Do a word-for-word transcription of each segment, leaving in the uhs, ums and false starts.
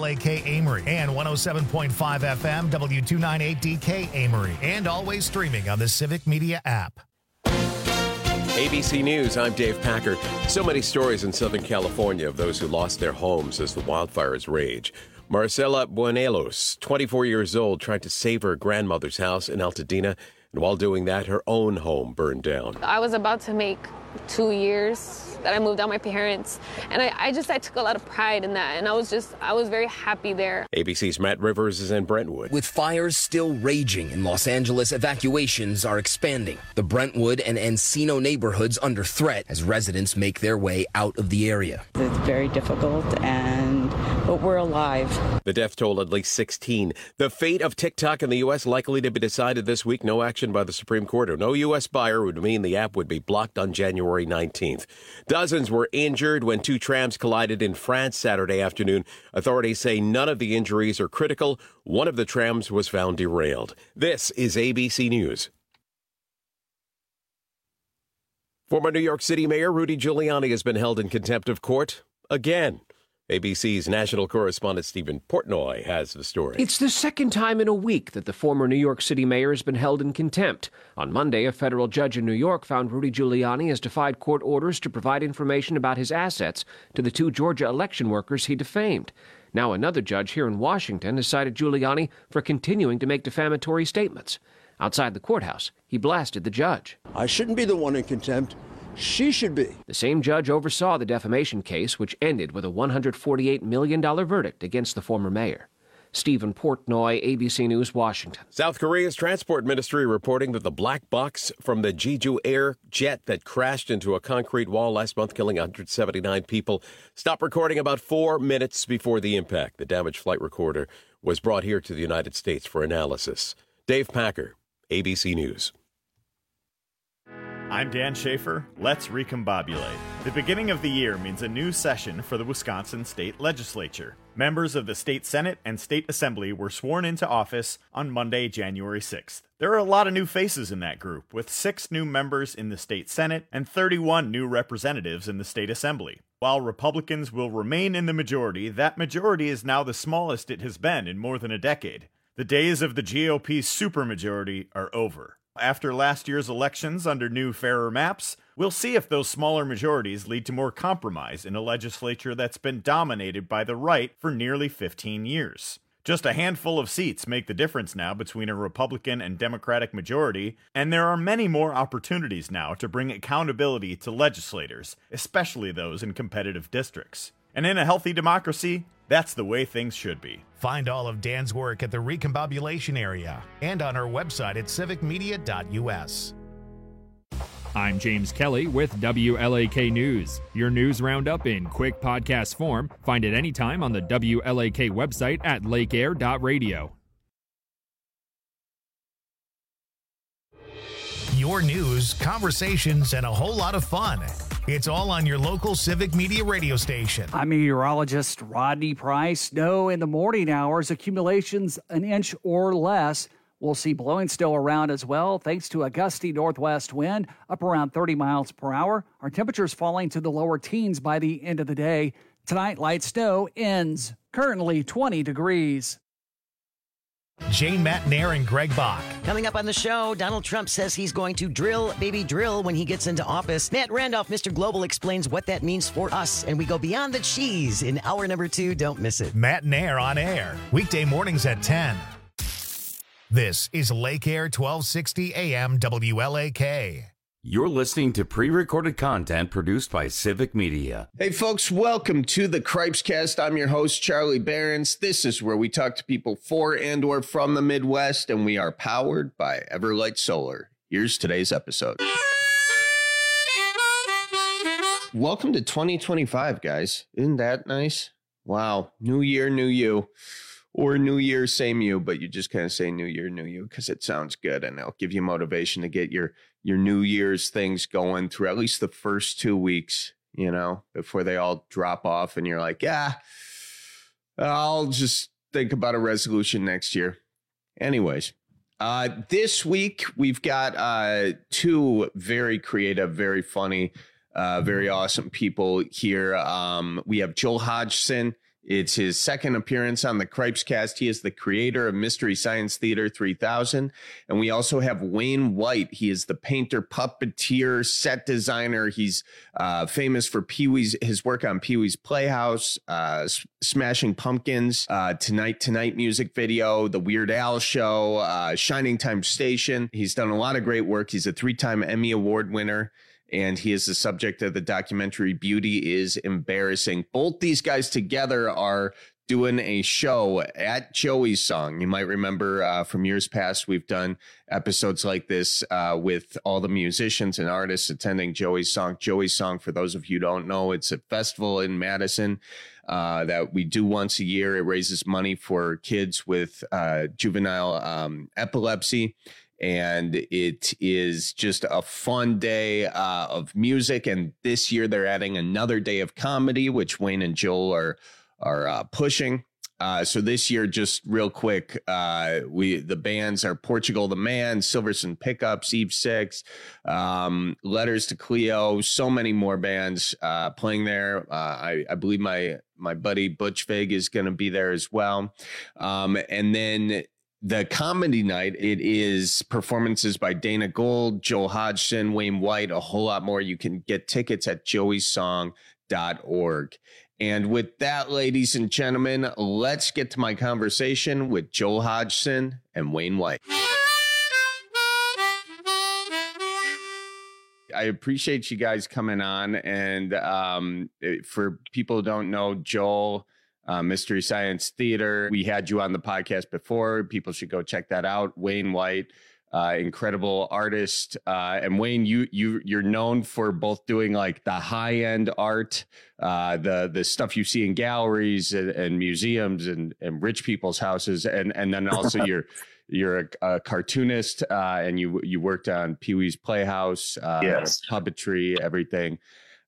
A K Amory and one oh seven point five F M W two ninety-eight D K Amory, and always streaming on the Civic Media app. A B C News, I'm Dave Packer. So many stories in Southern California of those who lost their homes as the wildfires rage. Marcela Buenelos, twenty-four years old, tried to save her grandmother's house in Altadena, and while doing that, her own home burned down. I was about to make two years that I moved out my parents, and I, I just I took a lot of pride in that, and I was just I was very happy there. A B C's Matt Rivers is in Brentwood. With fires still raging in Los Angeles, evacuations are expanding. The Brentwood and Encino neighborhoods under threat as residents make their way out of the area. It's very difficult, and but we're alive. The death toll at least sixteen. The fate of TikTok in the U S likely to be decided this week. No action by the Supreme Court or no U S buyer would mean the app would be blocked on January nineteenth. Dozens were injured when two trams collided in France Saturday afternoon. Authorities say none of the injuries are critical. One of the trams was found derailed. This is A B C News. Former New York City Mayor Rudy Giuliani has been held in contempt of court again. A B C's national correspondent Stephen Portnoy has the story. It's the second time in a week that the former New York City mayor has been held in contempt. On Monday, a federal judge in New York found Rudy Giuliani has defied court orders to provide information about his assets to the two Georgia election workers he defamed. Now another judge here in Washington has cited Giuliani for continuing to make defamatory statements. Outside the courthouse, he blasted the judge. I shouldn't be the one in contempt. She should be. The same judge oversaw the defamation case, which ended with a one hundred forty-eight million dollars verdict against the former mayor. Stephen Portnoy, A B C News, Washington. South Korea's transport ministry reporting that the black box from the Jeju Air jet that crashed into a concrete wall last month, killing one hundred seventy-nine people, stopped recording about four minutes before the impact. The damaged flight recorder was brought here to the United States for analysis. Dave Packer, A B C News. I'm Dan Schaefer. Let's recombobulate. The beginning of the year means a new session for the Wisconsin State Legislature. Members of the State Senate and State Assembly were sworn into office on Monday, January sixth. There are a lot of new faces in that group, with six new members in the State Senate and thirty-one new representatives in the State Assembly. While Republicans will remain in the majority, that majority is now the smallest it has been in more than a decade. The days of the G O P supermajority are over. After last year's elections under new, fairer maps, we'll see if those smaller majorities lead to more compromise in a legislature that's been dominated by the right for nearly fifteen years. Just a handful of seats make the difference now between a Republican and Democratic majority, and there are many more opportunities now to bring accountability to legislators, especially those in competitive districts. And in a healthy democracy, that's the way things should be. Find all of Dan's work at the Recombobulation Area and on our website at civic media dot u s. I'm James Kelly with W L A K News. Your news roundup in quick podcast form. Find it anytime on the W L A K website at lake air dot radio. Your news, conversations, and a whole lot of fun. It's all on your local Civic Media radio station. I'm meteorologist Rodney Price. Snow in the morning hours, accumulations an inch or less. We'll see blowing still around as well, thanks to a gusty northwest wind, up around thirty miles per hour. Our temperatures falling to the lower teens by the end of the day. Tonight, light snow ends, currently twenty degrees. Jane Matt Nair and Greg Bach. Coming up on the show, Donald Trump says he's going to drill, baby, drill when he gets into office. Matt Randolph, Mister Global, explains what that means for us, and we go beyond the cheese in hour number two. Don't miss it. Matt Nair on air, weekday mornings at ten. This is Lake Air twelve sixty A M W L A K. You're listening to pre-recorded content produced by Civic Media. Hey folks, welcome to the Cripescast. I'm your host, Charlie Behrens. This is where we talk to people for and or from the Midwest, and we are powered by Everlight Solar. Here's today's episode. Welcome to twenty twenty-five, guys. Isn't that nice? Wow. New year, new you. Or New Year, same you, but you just kind of say New Year, new you because it sounds good and it'll give you motivation to get your your New Year's things going through at least the first two weeks, you know, before they all drop off and you're like, yeah, I'll just think about a resolution next year. Anyways, uh, this week we've got uh, two very creative, very funny, uh, very awesome people here. Um, we have Joel Hodgson It's his second appearance on the Cripes Cast. He is the creator of Mystery Science Theater three thousand. And we also have Wayne White. He is the painter, puppeteer, set designer. He's uh, famous for Pee-wee's, his work on Pee-wee's Playhouse, uh, S- Smashing Pumpkins, uh, Tonight Tonight music video, The Weird Al Show, uh, Shining Time Station. He's done a lot of great work. He's a three-time Emmy Award winner. And he is the subject of the documentary Beauty is Embarrassing. Both these guys together are doing a show at Joey's Song. You might remember uh, from years past, we've done episodes like this uh, with all the musicians and artists attending Joey's Song. Joey's Song, for those of you who don't know, it's a festival in Madison uh, that we do once a year. It raises money for kids with uh, juvenile um, epilepsy. And it is just a fun day uh, of music. And this year they're adding another day of comedy, which Wayne and Joel are are uh, pushing. Uh, so this year, just real quick, uh, we the bands are Portugal the Man, Silverson Pickups, Eve Six, um, Letters to Cleo, so many more bands uh, playing there. Uh, I, I believe my my buddy Butch Vig is going to be there as well. Um, and then the comedy night, it is performances by Dana Gould, Joel Hodgson, Wayne White, a whole lot more. You can get tickets at joey song dot org. And with that, ladies and gentlemen, let's get to my conversation with Joel Hodgson and Wayne White. I appreciate you guys coming on. And um, for people who don't know, Joel, Uh, Mystery Science Theater. We had you on the podcast before. People should go check that out. Wayne White, uh, incredible artist. Uh, and Wayne, you you you're known for both doing like the high end art, uh, the the stuff you see in galleries and, and museums and, and rich people's houses, and and then also you're you're a, a cartoonist, uh, and you you worked on Pee-wee's Playhouse, uh, yes. puppetry, everything.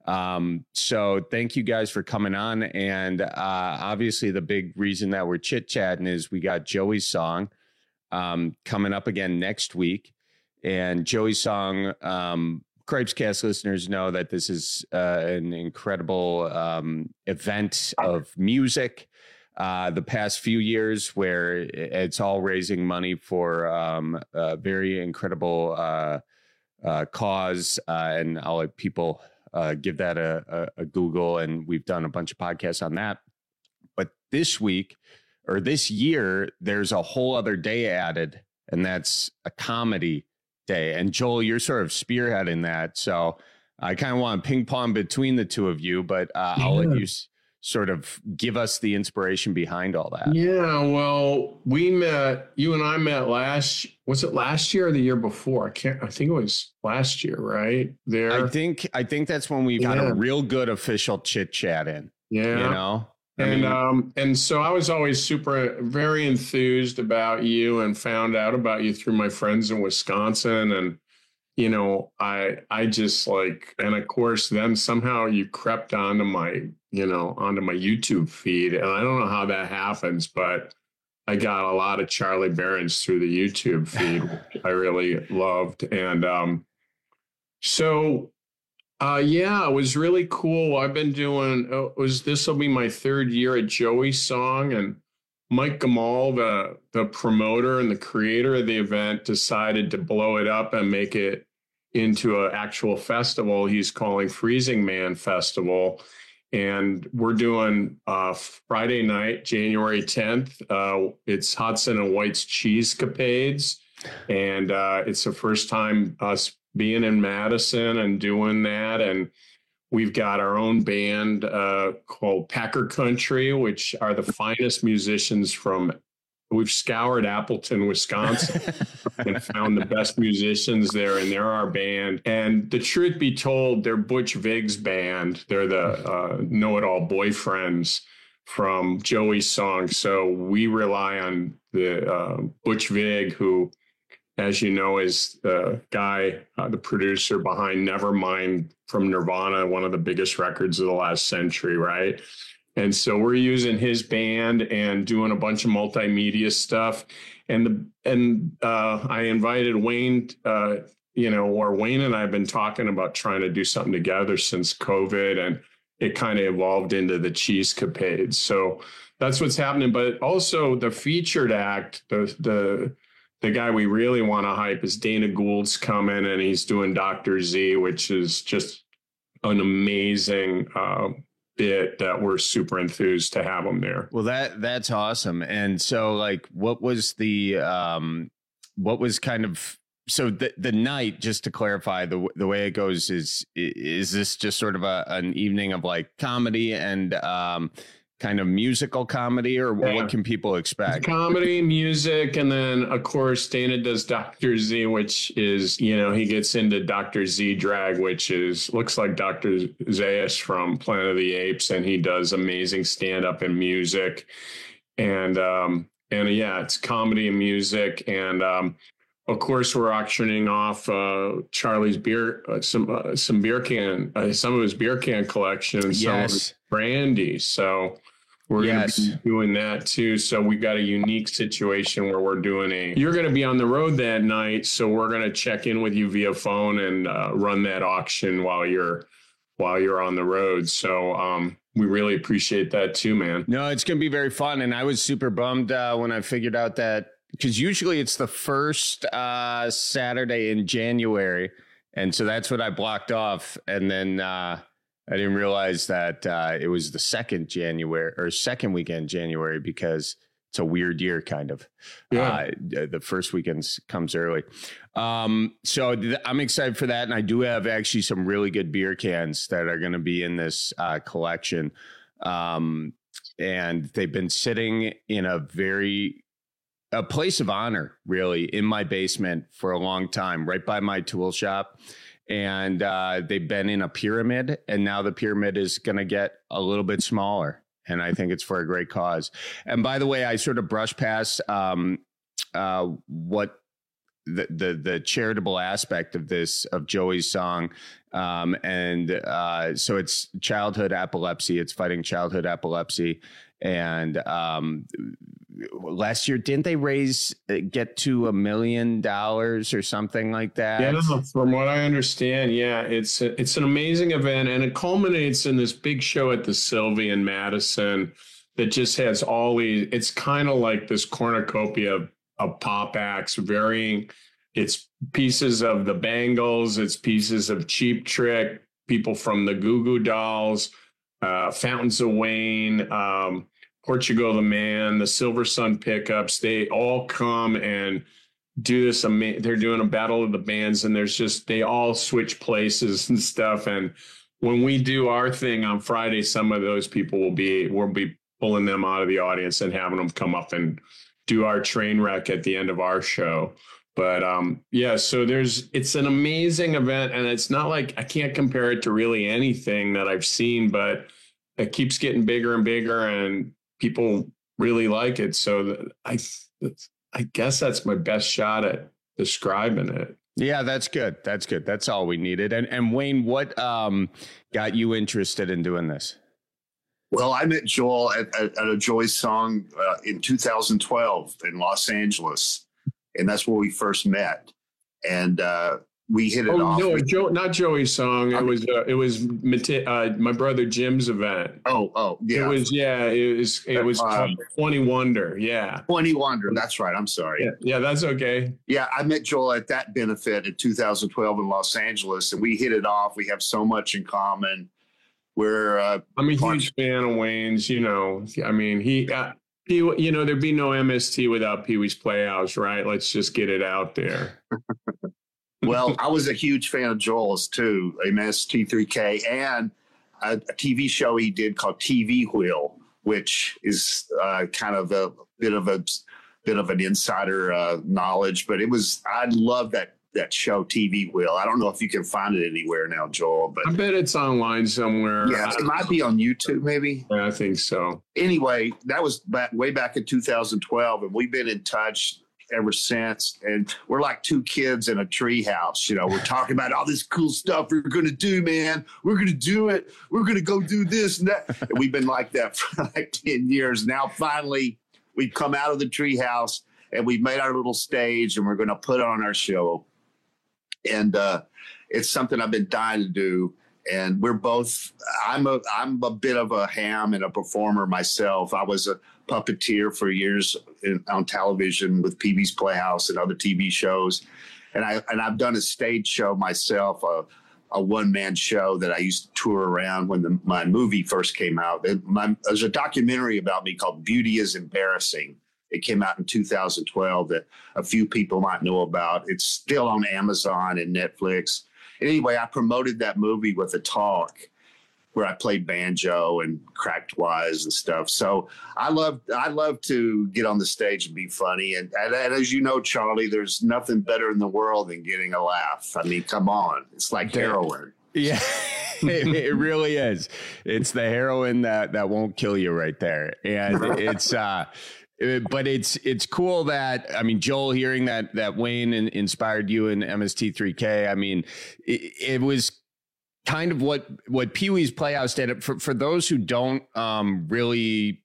Um, so thank you guys for coming on. And, uh, obviously the big reason that we're chit chatting is we got Joey's Song, um, coming up again next week. And Joey's Song, um, Cripes Cast listeners know that this is, uh, an incredible, um, event of music, uh, the past few years where it's all raising money for, um, a very incredible, uh, uh, cause, uh, and I'll let people Uh, give that a, a, a Google, and we've done a bunch of podcasts on that. But this week or this year, there's a whole other day added, and that's a comedy day. And Joel, you're sort of spearheading that. So I kind of want to ping pong between the two of you, but uh, yeah. I'll let you s- sort of give us the inspiration behind all that. Yeah, well, we met, you and I met last, was it last year or the year before? I can't, I think it was last year, right? There. I think, I think that's when we got yeah. a real good official chit chat in. Yeah. You know? I and, mean, um, and so I was always super, very enthused about you and found out about you through my friends in Wisconsin. And, you know, I, I just like, and of course, then somehow you crept onto my, you know, onto my YouTube feed. And I don't know how that happens, but I got a lot of Charlie Berens through the YouTube feed, which I really loved. And um, so, uh, yeah, it was really cool. I've been doing, uh, was this will be my third year at Joey's Song. And Mike Gamal, the, the promoter and the creator of the event, decided to blow it up and make it into an actual festival he's calling Freezing Man Festival. And we're doing uh, Friday night, January tenth. Uh, it's Hudson and White's Cheesecapades. And uh, it's the first time us being in Madison and doing that. And we've got our own band uh, called Packer Country, which are the finest musicians from, we've scoured Appleton, Wisconsin and found the best musicians there, and they're our band. And the truth be told, they're Butch Vig's band. They're the uh, know-it-all boyfriends from Joey's Song. So we rely on the uh, Butch Vig, who, as you know, is the guy, uh, the producer behind Nevermind from Nirvana, one of the biggest records of the last century, right? And so we're using his band and doing a bunch of multimedia stuff. And the and uh, I invited Wayne, uh, you know, or Wayne and I have been talking about trying to do something together since COVID. And it kind of evolved into the Cheesecapade. So that's what's happening. But also the featured act, the the the guy we really want to hype is Dana Gould's coming, and he's doing Doctor Z, which is just an amazing uh, bit that we're super enthused to have him there. Well, that that's awesome. And so, like, what was the um, what was kind of so the the night? Just to clarify, the the way it goes is is this just sort of a an evening of like comedy and um, kind of musical comedy, or yeah. what can people expect? Comedy, music, and then of course Dana does Doctor Z, which is, you know, he gets into Doctor Z drag, which is looks like Doctor Zaius from Planet of the Apes, and he does amazing stand up and music, and um, and yeah, it's comedy and music, and um, of course we're auctioning off uh, Charlie's beer, uh, some uh, some beer can, uh, some of his beer can collection, and some yes. of his brandy, so. We're yes. going to be doing that too. So we've got a unique situation where we're doing a, you're going to be on the road that night. So we're going to check in with you via phone and uh, run that auction while you're, while you're on the road. So um, we really appreciate that too, man. No, it's going to be very fun. And I was super bummed uh, when I figured out that, because usually it's the first uh, Saturday in January. And so that's what I blocked off. And then, uh, I didn't realize that uh, it was the second January or second weekend in January, because it's a weird year, kind of. Yeah. Uh, the first weekend comes early. Um, so th- I'm excited for that. And I do have actually some really good beer cans that are going to be in this uh, collection. Um, and they've been sitting in a very, a place of honor, really, in my basement for a long time, right by my tool shop. And uh, they've been in a pyramid, and now the pyramid is going to get a little bit smaller. And I think it's for a great cause. And by the way, I sort of brushed past um, uh, what the, the the charitable aspect of this, of Joey's song. Um, and uh, so it's childhood epilepsy. It's fighting childhood epilepsy. And um, last year, didn't they raise, get to a million dollars or something like that? Yeah, from what I understand, yeah, it's a, it's an amazing event, and it culminates in this big show at the Sylvie in Madison that just has all these. It's kind of like this cornucopia of, of pop acts, varying. It's pieces of the Bangles, it's pieces of Cheap Trick, people from the Goo Goo Dolls, uh, Fountains of Wayne, um, Portugal the Man, the Silver Sun Pickups. They all come and do this. Ama- they're doing a battle of the bands, and there's just, they all switch places and stuff. And when we do our thing on Friday, some of those people will be, we'll be pulling them out of the audience and having them come up and do our train wreck at the end of our show. But um, yeah, so there's, it's an amazing event, and it's not like, I can't compare it to really anything that I've seen, but it keeps getting bigger and bigger, and people really like it. So I, I guess that's my best shot at describing it. Yeah, that's good. That's good. That's all we needed. And and Wayne, what um, got you interested in doing this? Well, I met Joel at, at, at a Joy's song uh, in two thousand twelve in Los Angeles. And that's where we first met. And uh, we hit it oh, off. No, Joe, not Joey's song. It was uh, it was uh, my brother Jim's event. Oh, oh, yeah. It was yeah. It was it was um, called twenty Wonder. Yeah, twenty Wonder. That's right. I'm sorry. Yeah, yeah, that's okay. Yeah, I met Joel at that benefit in two thousand twelve in Los Angeles, and we hit it off. We have so much in common. We're uh, I'm a huge fan of Wayne's. You know, I mean he. Uh, He, you know, there'd be no M S T without Pee Wee's Playhouse, right? Let's just get it out there. Well, I was a huge fan of Joel's too, M S T three K, and a, a T V show he did called T V Wheel, which is uh, kind of a bit of a bit of an insider uh, knowledge. But it was, I love that that show T V Wheel. I don't know if you can find it anywhere now, Joel, but I bet it's online somewhere. Yeah, it might be on YouTube, maybe. Yeah, I think so. Anyway, that was back way back in two thousand twelve, and we've been in touch ever since. And we're like two kids in a treehouse. You know, we're talking about all this cool stuff we're going to do, man. We're going to do it. We're going to go do this and that. And we've been like that for like ten years. Now, finally, we've come out of the treehouse and we've made our little stage, and we're going to put on our show. And uh, it's something I've been dying to do. and we're both. I'm a I'm a bit of a ham and a performer myself. I was a puppeteer for years in, on television with Pee Wee's Playhouse and other T V shows, and I and I've done a stage show myself, a, a one man show that I used to tour around when the, my movie first came out. It, my, there's a documentary about me called Beauty is Embarrassing. It came out in two thousand twelve that a few people might know about. It's still on Amazon and Netflix. Anyway, I promoted that movie with a talk where I played banjo and cracked wise and stuff. So I love I love to get on the stage and be funny. And, and, and as you know, Charlie, there's nothing better in the world than getting a laugh. I mean, come on. It's like heroin. Yeah, it, it really is. It's the heroin that, that won't kill you right there. And it's uh but it's it's cool that, I mean, Joel, hearing that that Wayne in, inspired you in M S T three K. I mean, it, it was kind of what what Pee Wee's Playhouse did. For for those who don't um, really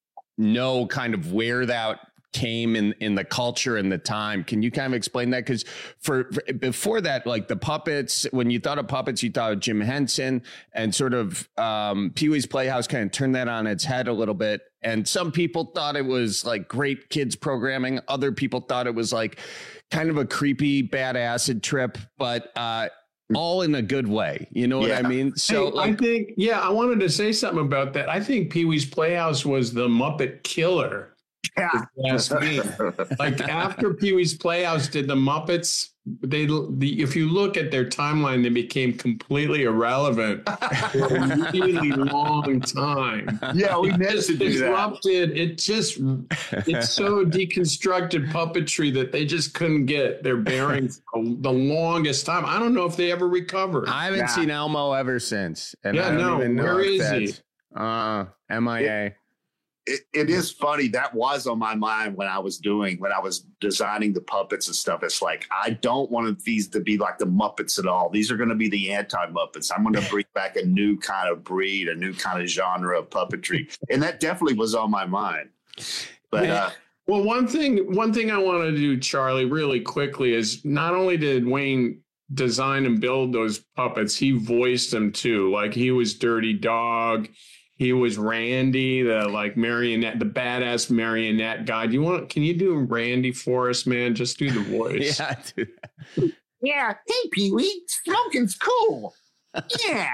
know kind of where that came in in the culture and the time, can you kind of explain that? Because for, for before that, like the puppets, when you thought of puppets, you thought of Jim Henson, and sort of um, Pee Wee's Playhouse kind of turned that on its head a little bit. And some people thought it was like great kids programming. Other people thought it was like kind of a creepy, bad acid trip, but uh, all in a good way. You know yeah. what I mean? So hey, like, I think, yeah, I wanted to say something about that. I think Pee Wee's Playhouse was the Muppet killer. Yeah. Last week. Like after Pee Wee's Playhouse did the Muppets, they the if you look at their timeline, they became completely irrelevant for a really long time. Yeah, we it meant just to do disrupted. That. It just it's so deconstructed puppetry that they just couldn't get their bearings for the longest time. I don't know if they ever recovered. I haven't yeah. seen Elmo ever since. And yeah, I don't no, even know where if is he? that's, uh, M I A. It, It, it is funny. That was on my mind when I was doing, when I was designing the puppets and stuff. It's like, I don't want these to be like the Muppets at all. These are going to be the anti-Muppets. I'm going to bring back a new kind of breed, a new kind of genre of puppetry. And that definitely was on my mind. But, yeah. uh, well, one thing, one thing I want to do, Charlie, really quickly is not only did Wayne design and build those puppets, he voiced them too. Like he was Dirty Dog. He was Randy, the like marionette, the badass marionette guy. Do you want? Can you do Randy for us, man? Just do the voice. Yeah, I do that. Yeah. Hey, Pee Wee, smoking's cool. Yeah.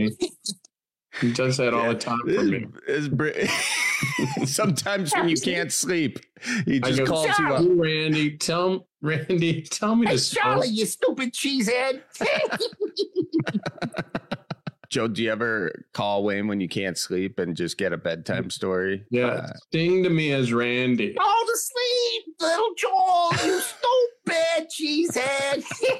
He does that all the time for me. It's, it's, sometimes when you can't sleep, he just go, calls you up. Hey, Randy, tell Randy, tell me hey, to Charlie, you stupid cheesehead. Joe, do you ever call Wayne when you can't sleep and just get a bedtime story? Yeah, uh, sing to me as Randy. Go to sleep, little Joel, you stupid cheesehead.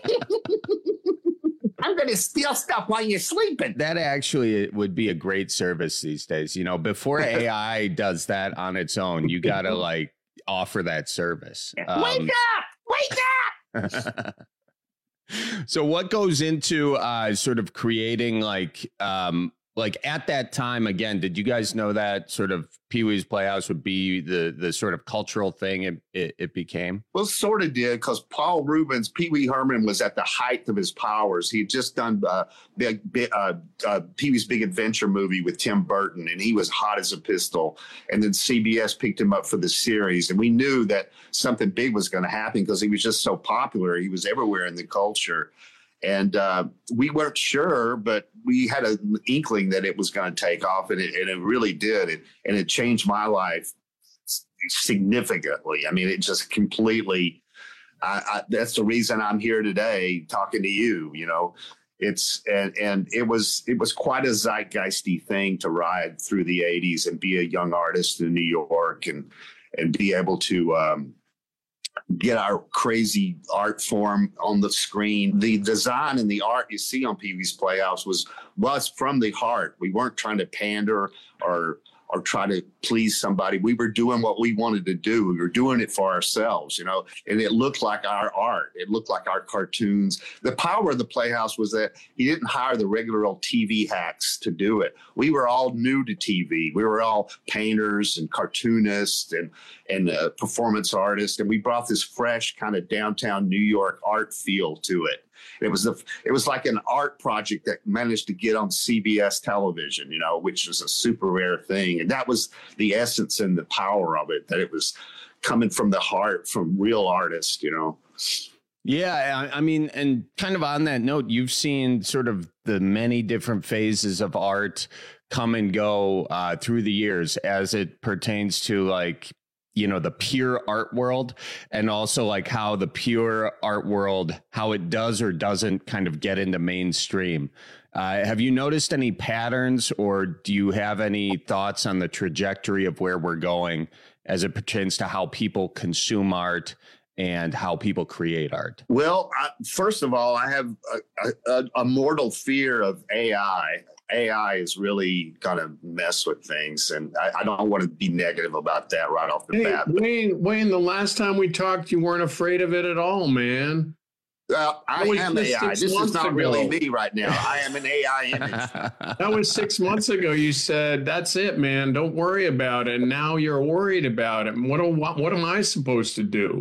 I'm going to steal stuff while you're sleeping. That actually would be a great service these days. You know, before A I does that on its own, you got to like offer that service. Um, wake up! Wake up! So what goes into uh, sort of creating like um, like at that time, again, did you guys know that sort of Pee Wee's Playhouse would be the the sort of cultural thing it, it, it became? Well, sort of did, because Paul Reubens, Pee Wee Herman was at the height of his powers. He had just done uh, big, big, uh, uh, Pee Wee's Big Adventure movie with Tim Burton, and he was hot as a pistol. And then C B S picked him up for the series, and we knew that something big was going to happen because he was just so popular. He was everywhere in the culture. And uh, we weren't sure, but we had an inkling that it was going to take off, and it, and it really did. It, and it changed my life significantly. I mean, it just completely, I, I, that's the reason I'm here today talking to you, you know. It's and and it was it was quite a zeitgeisty thing to ride through the eighties and be a young artist in New York and and be able to um, get our crazy art form on the screen. The design and the art you see on Pee Wee's Playhouse was was from the heart. We weren't trying to pander or or try to please somebody. We were doing what we wanted to do. We were doing it for ourselves, you know, and it looked like our art. It looked like our cartoons. The power of the Playhouse was that he didn't hire the regular old T V hacks to do it. We were all new to T V. We were all painters and cartoonists and, and uh, performance artists. And we brought this fresh kind of downtown New York art feel to it. It was the it was like an art project that managed to get on C B S television, you know, which is a super rare thing. And that was the essence and the power of it, that it was coming from the heart, from real artists, you know. Yeah, I mean, and kind of on that note, you've seen sort of the many different phases of art come and go uh, through the years as it pertains to, like, you know, the pure art world, and also like how the pure art world, how it does or doesn't kind of get into mainstream. Uh, have you noticed any patterns, or do you have any thoughts on the trajectory of where we're going as it pertains to how people consume art and how people create art? Well, I, first of all, I have a, a, a mortal fear of A I. A I is really going to mess with things, and I, I don't want to be negative about that right off the hey, bat. Wayne, Wayne, the last time we talked, you weren't afraid of it at all, man. Uh, I am A I. This is not ago. really me right now. I am an A I image. That was six months ago. You said, that's it, man. Don't worry about it. And now you're worried about it. What, do, what, what am I supposed to do?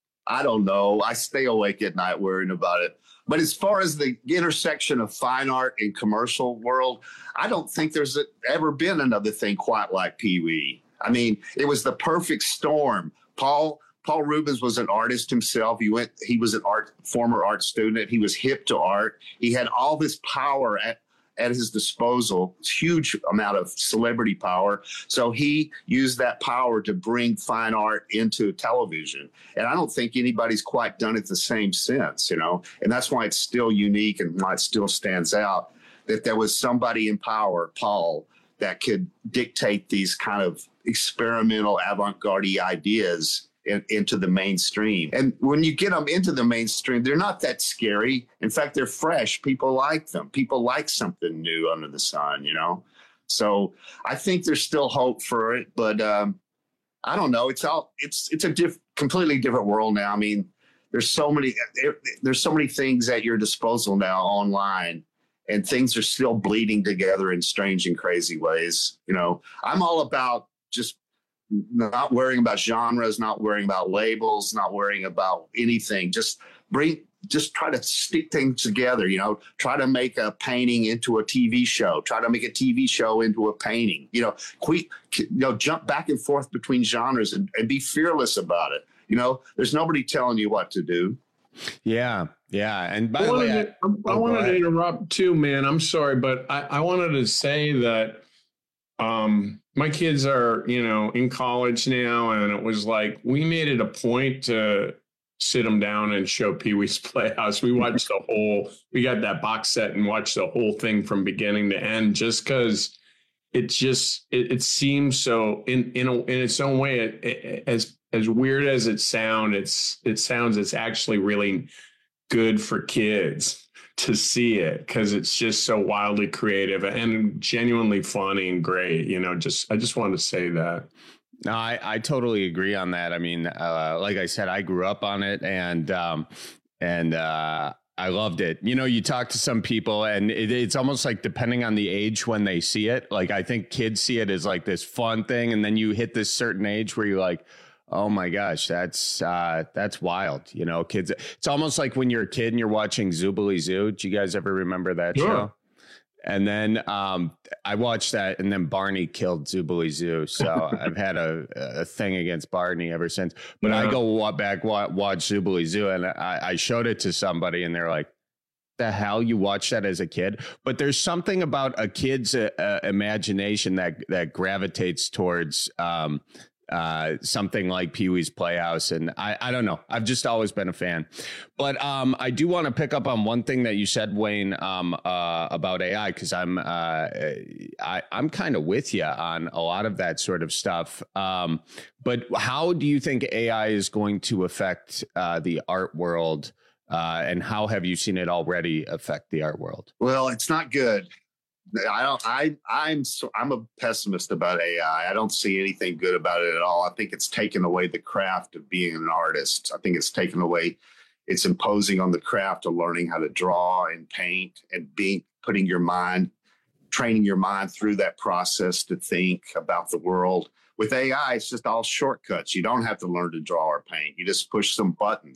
I don't know. I stay awake at night worrying about it. But as far as the intersection of fine art and commercial world, I don't think there's a, ever been another thing quite like Pee-wee. I mean, it was the perfect storm. Paul Paul Rubens was an artist himself. He went. He was an art former art student. He was hip to art. He had all this power at at his disposal, huge amount of celebrity power. So he used that power to bring fine art into television. And I don't think anybody's quite done it the same since, you know, and that's why it's still unique and why it still stands out, that there was somebody in power, Paul, that could dictate these kind of experimental avant-garde ideas In, into the mainstream. And when you get them into the mainstream, they're not that scary. In fact, they're fresh. People like them. People like something new under the sun, you know? So I think there's still hope for it, but um, I don't know. It's all, it's, it's a diff, completely different world now. I mean, there's so many, there's so many things at your disposal now online, and things are still bleeding together in strange and crazy ways. You know, I'm all about just not worrying about genres, not worrying about labels, not worrying about anything. Just bring, just try to stick things together, you know, try to make a painting into a T V show, try to make a T V show into a painting, you know, que- you know, jump back and forth between genres and, and be fearless about it. You know, there's nobody telling you what to do. Yeah. Yeah. And by I the way, wanted, to, I, I wanted to interrupt too, man. I'm sorry, but I, I wanted to say that um, my kids are, you know, in college now, and it was like, we made it a point to sit them down and show Pee-wee's Playhouse. We watched the whole, we got that box set and watched the whole thing from beginning to end, just because it just, it, it seems so in, in, a, in its own way, it, it, as, as weird as it sounds, it's, it sounds, it's actually really good for kids to see it, because it's just so wildly creative and genuinely funny and great. You know, just, I just wanted to say that. No, I, I totally agree on that. I mean, uh, like I said, I grew up on it, and um, and uh, I loved it. You know, you talk to some people, and it, it's almost like depending on the age when they see it. Like, I think kids see it as like this fun thing, and then you hit this certain age where you're like, oh my gosh, that's uh, that's wild. You know, kids. It's almost like when you're a kid and you're watching Zoobilee Zoo. Do you guys ever remember that Sure. show? And then um, I watched that, and then Barney killed Zoobilee Zoo. So I've had a, a thing against Barney ever since. But yeah. I go walk back, watch, watch Zoobilee Zoo, and I, I showed it to somebody, and they're like, the hell, you watch that as a kid? But there's something about a kid's uh, uh, imagination that that gravitates towards um, uh, something like Pee-wee's Playhouse. And I, I don't know. I've just always been a fan. But um, I do want to pick up on one thing that you said, Wayne, um, uh, about A I, because I'm uh, I, I'm kind of with you on a lot of that sort of stuff. Um, but how do you think A I is going to affect uh, the art world? Uh, and how have you seen it already affect the art world? Well, it's not good. I don't. I. I'm. So, I'm a pessimist about A I. I don't see anything good about it at all. I think it's taken away the craft of being an artist. I think it's taken away. It's imposing on the craft of learning how to draw and paint and being putting your mind, training your mind through that process to think about the world. With A I, it's just all shortcuts. You don't have to learn to draw or paint. You just push some buttons,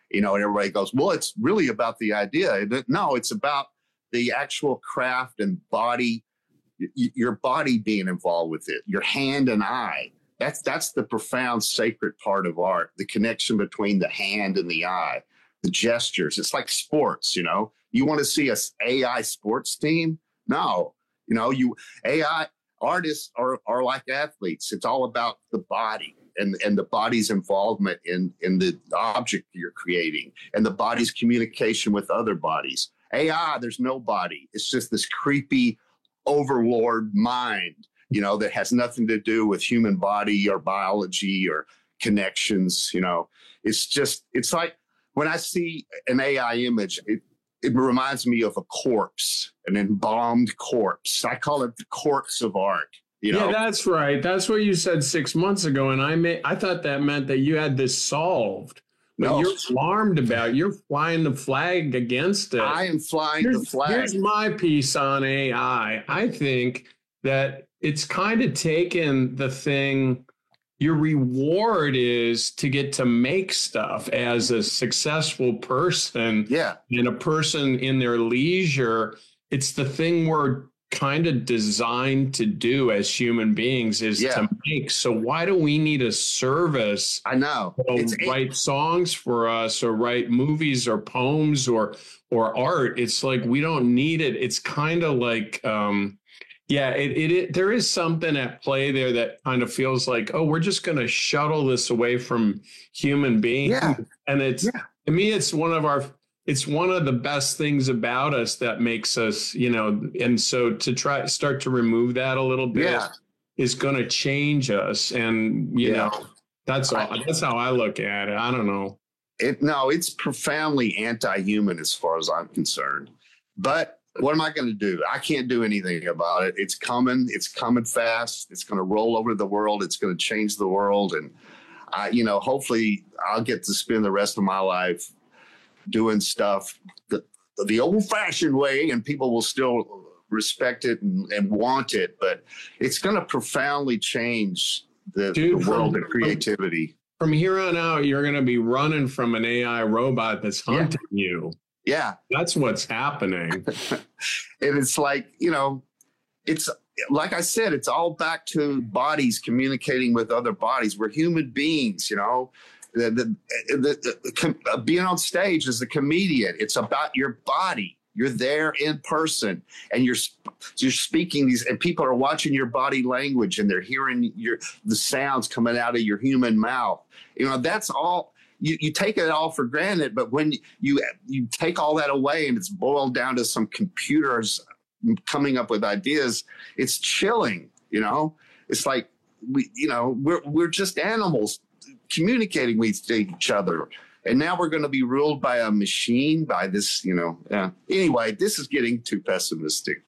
You know, and everybody goes, well, it's really about the idea. No, it's about the actual craft and body, y- your body being involved with it, your hand and eye. That's that's the profound sacred part of art, the connection between the hand and the eye, the gestures. It's like sports, you know. You want to see a A I sports team? No. You know, you A I artists are, are like athletes. It's all about the body and, and the body's involvement in, in the object you're creating and the body's communication with other bodies. A I, there's no body. It's just this creepy overlord mind, you know, that has nothing to do with human body or biology or connections. You know, it's just, it's like when I see an A I image, it, it reminds me of a corpse, an embalmed corpse. I call it the corpse of art. You know? Yeah, that's right. That's what you said six months ago. And I may, I thought that meant that you had this solved. But no. You're alarmed about it. You're flying the flag against it. I am flying here's, the flag. Here's my piece on A I. I think that it's kind of taken the thing. Your reward is to get to make stuff as a successful person. Yeah. And a person in their leisure. It's the thing we're kind of designed to do as human beings is yeah. to make. So why do we need a service? I know. To write songs for us or write movies or poems or or art? It's like we don't need it. It's kind of like um Yeah, it, it, it there is something at play there that kind of feels like, oh, we're just going to shuttle this away from human beings. Yeah. And it's, yeah. to me, it's one of our, it's one of the best things about us that makes us, you know, and so to try start to remove that a little bit yeah. is going to change us. And, you yeah. know, that's all, I, that's how I look at it. I don't know. It, no, it's profoundly anti-human as far as I'm concerned. But what am I going to do? I can't do anything about it. It's coming. It's coming fast. It's going to roll over the world. It's going to change the world. And, I, you know, hopefully I'll get to spend the rest of my life doing stuff the, the old-fashioned way, and people will still respect it and, and want it. But it's going to profoundly change the, Dude, the world from, of creativity. From here on out, you're going to be running from an A I robot that's hunting yeah. you. Yeah. That's what's happening. And it's like, you know, it's like I said, it's all back to bodies communicating with other bodies. We're human beings, you know. The, the, the, the com- being on stage as a comedian, it's about your body. You're there in person, and you're you're speaking these, and people are watching your body language, and they're hearing your the sounds coming out of your human mouth. You know, that's all. You, you take it all for granted, but when you you take all that away and it's boiled down to some computers coming up with ideas, it's chilling. You know, it's like we, you know, we're we're just animals communicating with each other, and now we're going to be ruled by a machine, by this, you know. Yeah. Anyway, this is getting too pessimistic.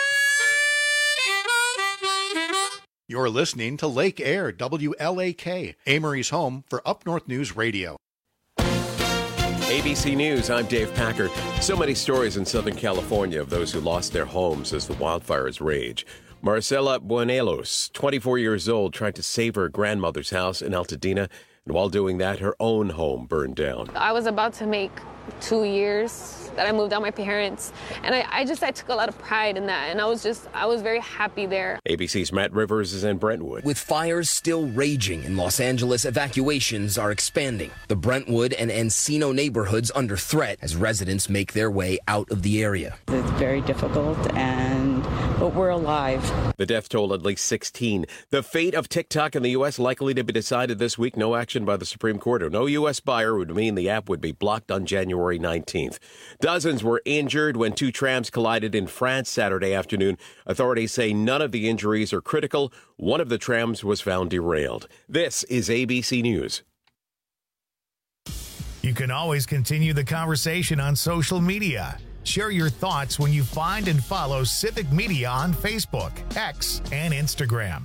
You're listening to Lake Air, W L A K, Amory's home for Up North News Radio. A B C News, I'm Dave Packer. So many stories in Southern California of those who lost their homes as the wildfires rage. Marcela Buenelos, twenty-four years old, tried to save her grandmother's house in Altadena, and while doing that, her own home burned down. I was about to make two years that I moved out my parents, and I, I just I took a lot of pride in that, and I was just I was very happy there. A B C's Matt Rivers is in Brentwood. With fires still raging in Los Angeles, evacuations are expanding. The Brentwood and Encino neighborhoods under threat as residents make their way out of the area. It's very difficult, and but we're alive. The death toll at least sixteen. The fate of TikTok in the U S likely to be decided this week. No action by the Supreme Court or no U S buyer would mean the app would be blocked on January nineteenth. Dozens were injured when two trams collided in France Saturday afternoon. Authorities say none of the injuries are critical. One of the trams was found derailed. This is A B C News. You can always continue the conversation on social media. Share your thoughts when you find and follow Civic Media on Facebook, X, and Instagram.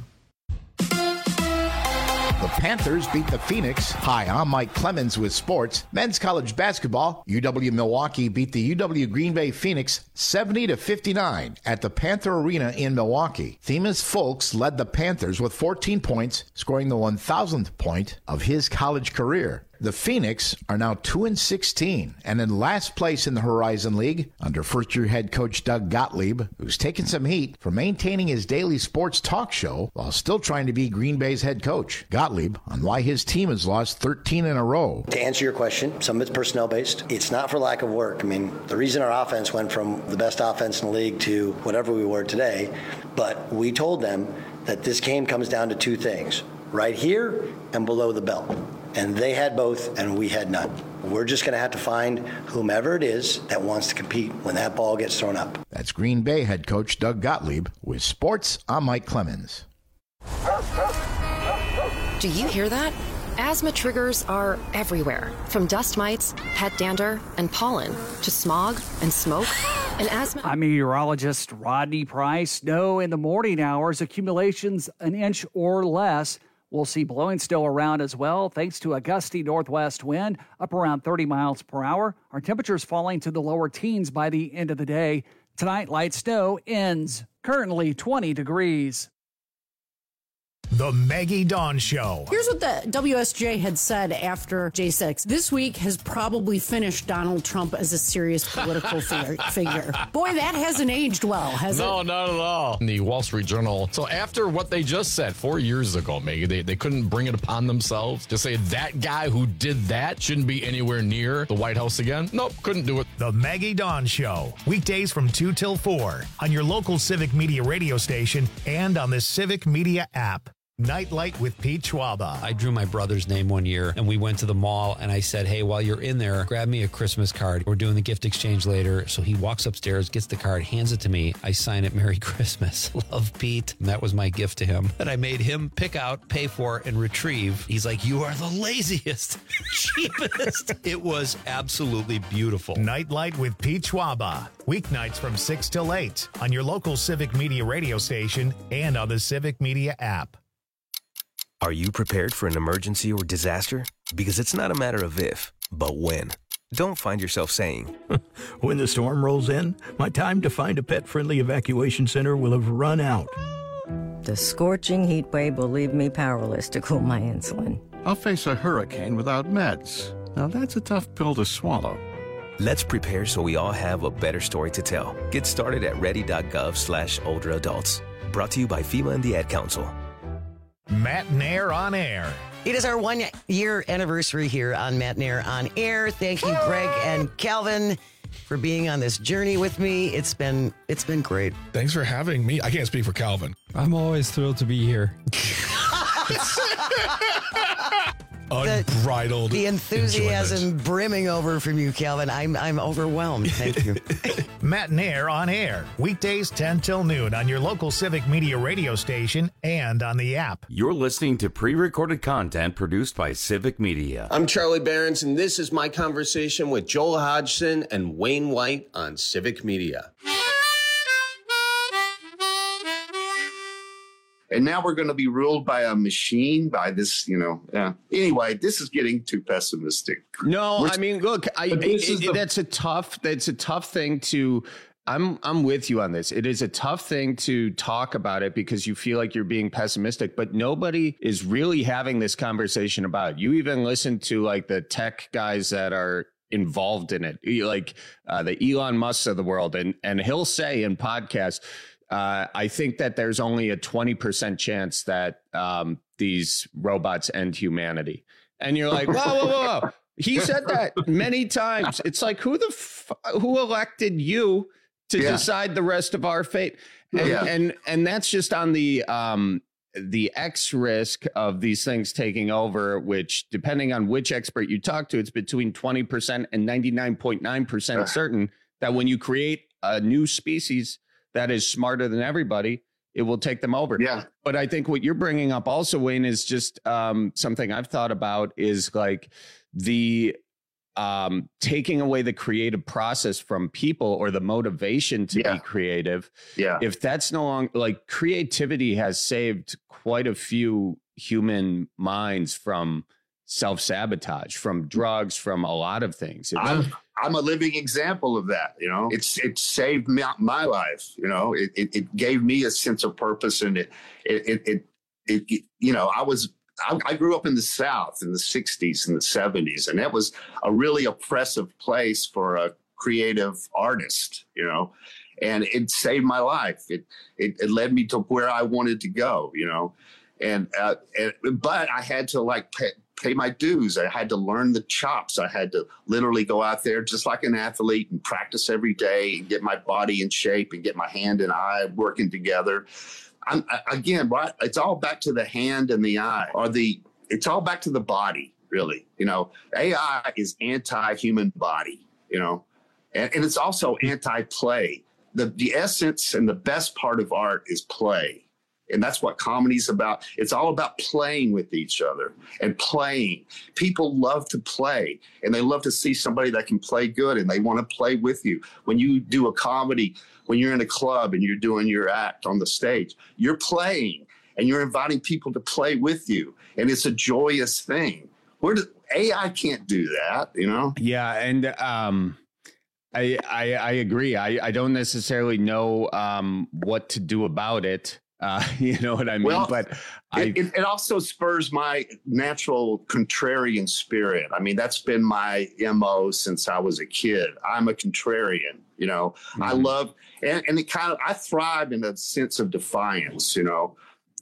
The Panthers beat the Phoenix. Hi, I'm Mike Clemens with sports. Men's college basketball, U W Milwaukee beat the U W Green Bay Phoenix seventy to fifty-nine at the Panther Arena in Milwaukee. Themis Folks led the Panthers with fourteen points, scoring the one thousandth point of his college career. The Phoenix are now two and sixteen and in last place in the Horizon League under first-year head coach Doug Gottlieb, who's taken some heat for maintaining his daily sports talk show while still trying to be Green Bay's head coach. Gottlieb on why his team has lost thirteen in a row. To answer your question, some of it's personnel-based. It's not for lack of work. I mean, the reason our offense went from the best offense in the league to whatever we were today, but we told them that this game comes down to two things, right here and below the belt. And they had both, and we had none. We're just going to have to find whomever it is that wants to compete when that ball gets thrown up. That's Green Bay head coach Doug Gottlieb. With sports, I'm Mike Clemens. Do you hear that? Asthma triggers are everywhere, from dust mites, pet dander, and pollen, to smog and smoke. And asthma. I'm meteorologist Rodney Price. Snow in the morning hours, accumulations an inch or less. We'll see blowing still around as well, thanks to a gusty northwest wind, up around thirty miles per hour. Our temperatures falling to the lower teens by the end of the day. Tonight, light snow ends. Currently twenty degrees. The Maggie Dawn Show. Here's what the W S J had said after J six. This week has probably finished Donald Trump as a serious political figure. Boy, that hasn't aged well, has no, it? No, not at all. In the Wall Street Journal. So after what they just said four years ago, Maggie, they, they couldn't bring it upon themselves to say that guy who did that shouldn't be anywhere near the White House again. Nope, couldn't do it. The Maggie Dawn Show. Weekdays from two till four on your local Civic Media radio station and on the Civic Media app. Nightlight with Pete Schwaba. I drew my brother's name one year, and we went to the mall, and I said, hey, while you're in there, grab me a Christmas card. We're doing the gift exchange later. So he walks upstairs, gets the card, hands it to me. I sign it, Merry Christmas. Love, Pete. And that was my gift to him that I made him pick out, pay for, and retrieve. He's like, you are the laziest, cheapest. It was absolutely beautiful. Nightlight with Pete Schwaba. Weeknights from six till eight on your local Civic Media radio station and on the Civic Media app. Are you prepared for an emergency or disaster? Because it's not a matter of if, but when. Don't find yourself saying, when the storm rolls in, my time to find a pet-friendly evacuation center will have run out. The scorching heat wave will leave me powerless to cool my insulin. I'll face a hurricane without meds. Now that's a tough pill to swallow. Let's prepare so we all have a better story to tell. Get started at ready.gov slash older adults. Brought to you by FEMA and the Ad Council. Matt Nair on Air. It is our one-year anniversary here on Matt Nair on Air. Thank you, Greg and Calvin, for being on this journey with me. It's been it's been great. Thanks for having me. I can't speak for Calvin. I'm always thrilled to be here. Unbridled. The, the enthusiasm enjoyment. brimming over from you, Calvin. I'm I'm overwhelmed. Thank you. Matt Nair on Air. Weekdays ten till noon on your local Civic Media radio station and on the app. You're listening to pre-recorded content produced by Civic Media. I'm Charlie Behrens, and this is my conversation with Joel Hodgson and Wayne White on Civic Media. And now we're going to be ruled by a machine, by this, you know. Yeah. Anyway, this is getting too pessimistic. No, We're, I mean, look, I, it, it, the, that's a tough. That's a tough thing to. I'm I'm with you on this. It is a tough thing to talk about it because you feel like you're being pessimistic, but nobody is really having this conversation about it. You even listen to like the tech guys that are involved in it, like uh, the Elon Musk of the world, and and he'll say in podcasts. Uh, I think that there's only a twenty percent chance that um, these robots end humanity. And you're like, whoa, whoa, whoa, whoa. He said that many times. It's like, who the f- who elected you to yeah. decide the rest of our fate? And, yeah. and and that's just on the um, the X risk of these things taking over, which depending on which expert you talk to, it's between twenty percent and ninety-nine point nine percent certain that when you create a new species that is smarter than everybody, it will take them over. Yeah. But I think what you're bringing up also, Wayne, is just um, something I've thought about is like the um, taking away the creative process from people or the motivation to yeah. be creative. Yeah. If that's no longer like creativity has saved quite a few human minds from self-sabotage, from drugs, from a lot of things. It, I'm, I'm a living example of that. You know, it's, it saved me, my life. You know, it, it, it gave me a sense of purpose, and it, it, it, it, it, you know, I was, I, I grew up in the South in the sixties and the seventies, and that was a really oppressive place for a creative artist, you know, and it saved my life. It, it, it led me to where I wanted to go, you know, and, uh, and but I had to like pay, pay my dues. I had to learn the chops. I had to literally go out there just like an athlete and practice every day and get my body in shape and get my hand and eye working together. I'm, again, right? It's all back to the hand and the eye, or the. It's all back to the body, really. You know, A I is anti-human body. You know, and, and it's also anti-play. The the essence and the best part of art is play, and that's what comedy's about. It's all about playing with each other and playing. People love to play, and they love to see somebody that can play good, and they want to play with you. When you do a comedy, when you're in a club and you're doing your act on the stage, you're playing and you're inviting people to play with you. And it's a joyous thing. Where does A I can't do that, you know? Yeah. And um, I, I, I agree. I, I don't necessarily know um, what to do about it. Uh, you know what I mean? Well, but it, I, it, it also spurs my natural contrarian spirit. I mean, that's been my M O since I was a kid. I'm a contrarian, you know, mm-hmm. I love, and, and it kind of, I thrive in a sense of defiance, you know.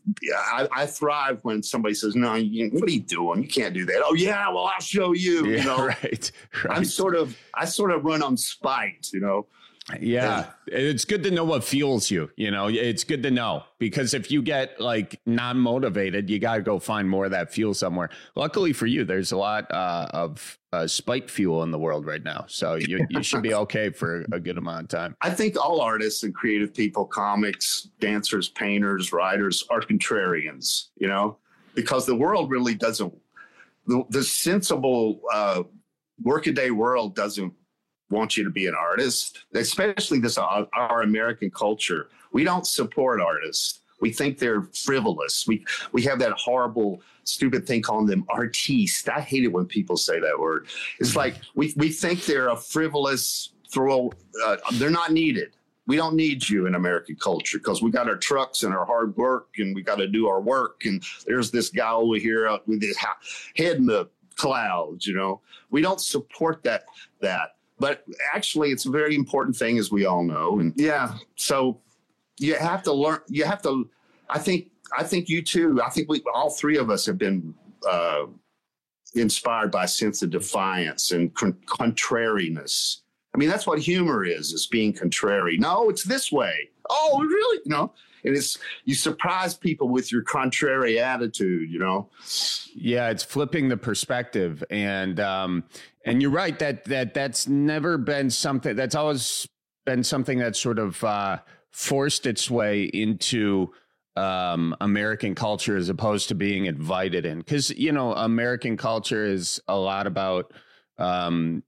I, I thrive when somebody says, no, you, what are you doing? You can't do that. Oh, yeah, well, I'll show you. Yeah, you know, right, right. I'm sort of, I sort of run on spite, you know. Yeah, it's good to know what fuels you. You know, it's good to know, because if you get like non-motivated, you got to go find more of that fuel somewhere. Luckily for you, there's a lot uh, of uh, spike fuel in the world right now. So you, you should be okay for a good amount of time. I think all artists and creative people, comics, dancers, painters, writers are contrarians, you know, because the world really doesn't, the, the sensible uh, workaday world doesn't want you to be an artist, especially this our, our American culture. We don't support artists. We think they're frivolous. We we have that horrible, stupid thing calling them artistes. I hate it when people say that word. It's like we we think they're a frivolous throw. Uh, they're not needed. We don't need you in American culture because we got our trucks and our hard work and we got to do our work. And there's this guy over here with his head in the clouds. You know, we don't support that that. But actually, it's a very important thing, as we all know. And yeah, so you have to learn. You have to. I think. I think you too. I think we all three of us have been uh, inspired by a sense of defiance and con- contrariness. I mean, that's what humor is: is being contrary. No, it's this way. Oh, really? You know. And it's, you surprise people with your contrary attitude, you know? Yeah, it's flipping the perspective. And um, and you're right that that that's never been something, that's always been something that's sort of uh, forced its way into um, American culture as opposed to being invited in. Because, you know, American culture is a lot about, um,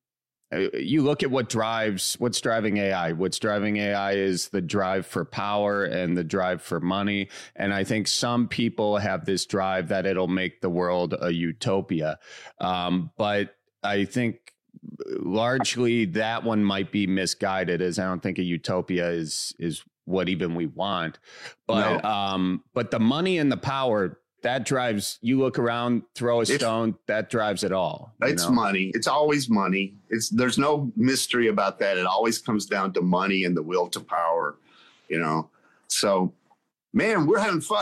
you look at what drives, what's driving A I. What's driving A I is the drive for power and the drive for money. And I think some people have this drive that it'll make the world a utopia. Um, but I think largely that one might be misguided, as I don't think a utopia is is what even we want. But no. um, but the money and the power, that drives, you look around, throw a stone, it's, that drives it all. It's know? money. It's always money. It's there's no mystery about that. It always comes down to money and the will to power, you know? So, man, we're having fun.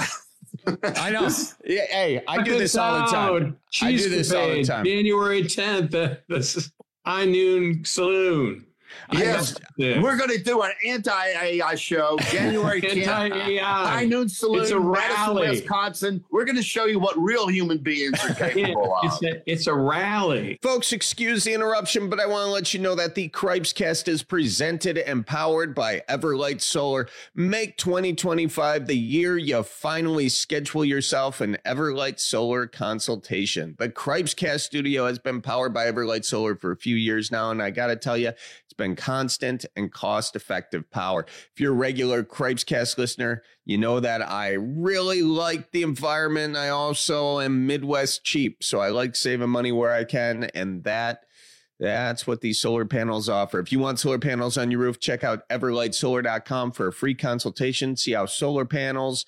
I know. Yeah, hey, I do this all the time. I do this all the time. January tenth, this is High Noon Saloon. Yes, yeah. We're going to do an anti-A I show, January tenth, anti-A I. High Noon Saloon, it's a rally. Madison, Wisconsin. We're going to show you what real human beings are capable yeah, of. It's a, it's a rally. Folks, excuse the interruption, but I want to let you know that the Cripescast is presented and powered by Everlight Solar. Make twenty twenty-five the year you finally schedule yourself an Everlight Solar consultation. The Cripescast studio has been powered by Everlight Solar for a few years now, and I got to tell you, it's been constant and cost-effective power. If you're a regular Cripescast listener, you know that I really like the environment. I also am Midwest cheap, so I like saving money where I can, and that that's what these solar panels offer. If you want solar panels on your roof, check out everlight solar dot com for a free consultation. See how solar panels